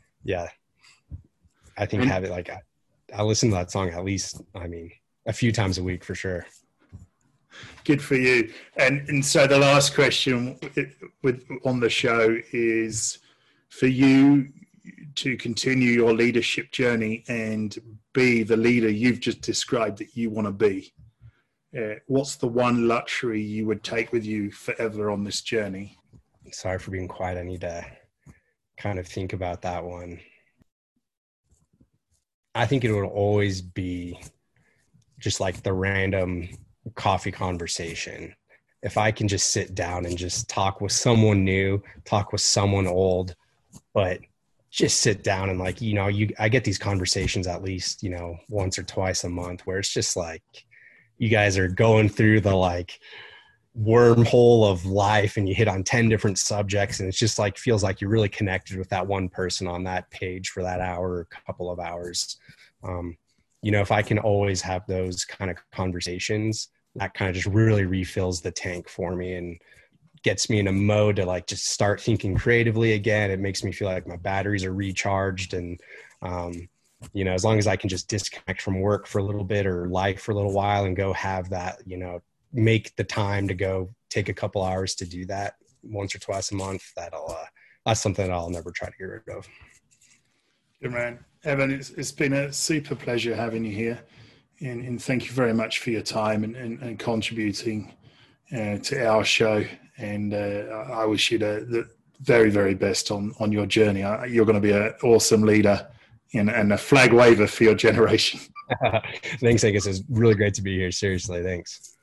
think have it like I listen to that song at least, a few times a week for sure. Good for you. And so the last question on the show is for you to continue your leadership journey and be the leader you've just described that you want to be. What's the one luxury you would take with you forever on this journey? Sorry for being quiet. I need to kind of think about that one. I think it would always be just like the random coffee conversation. If I can just sit down and just talk with someone new, talk with someone old, but just sit down and like, I get these conversations at least, once or twice a month where it's just like, you guys are going through the like wormhole of life and you hit on 10 different subjects. And it's just like, feels like you're really connected with that one person on that page for that hour or couple of hours. If I can always have those kind of conversations, that kind of just really refills the tank for me and gets me in a mode to like just start thinking creatively again. It makes me feel like my batteries are recharged. And, as long as I can just disconnect from work for a little bit or life for a little while and go have that, make the time to go take a couple hours to do that once or twice a month, that's something that I'll never try to get rid of. Good man. Evan, it's been a super pleasure having you here. And thank you very much for your time and contributing to our show. And I wish you the very, very best on your journey. You're going to be an awesome leader and a flag waver for your generation. Thanks, Angus. It's really great to be here. Seriously, thanks.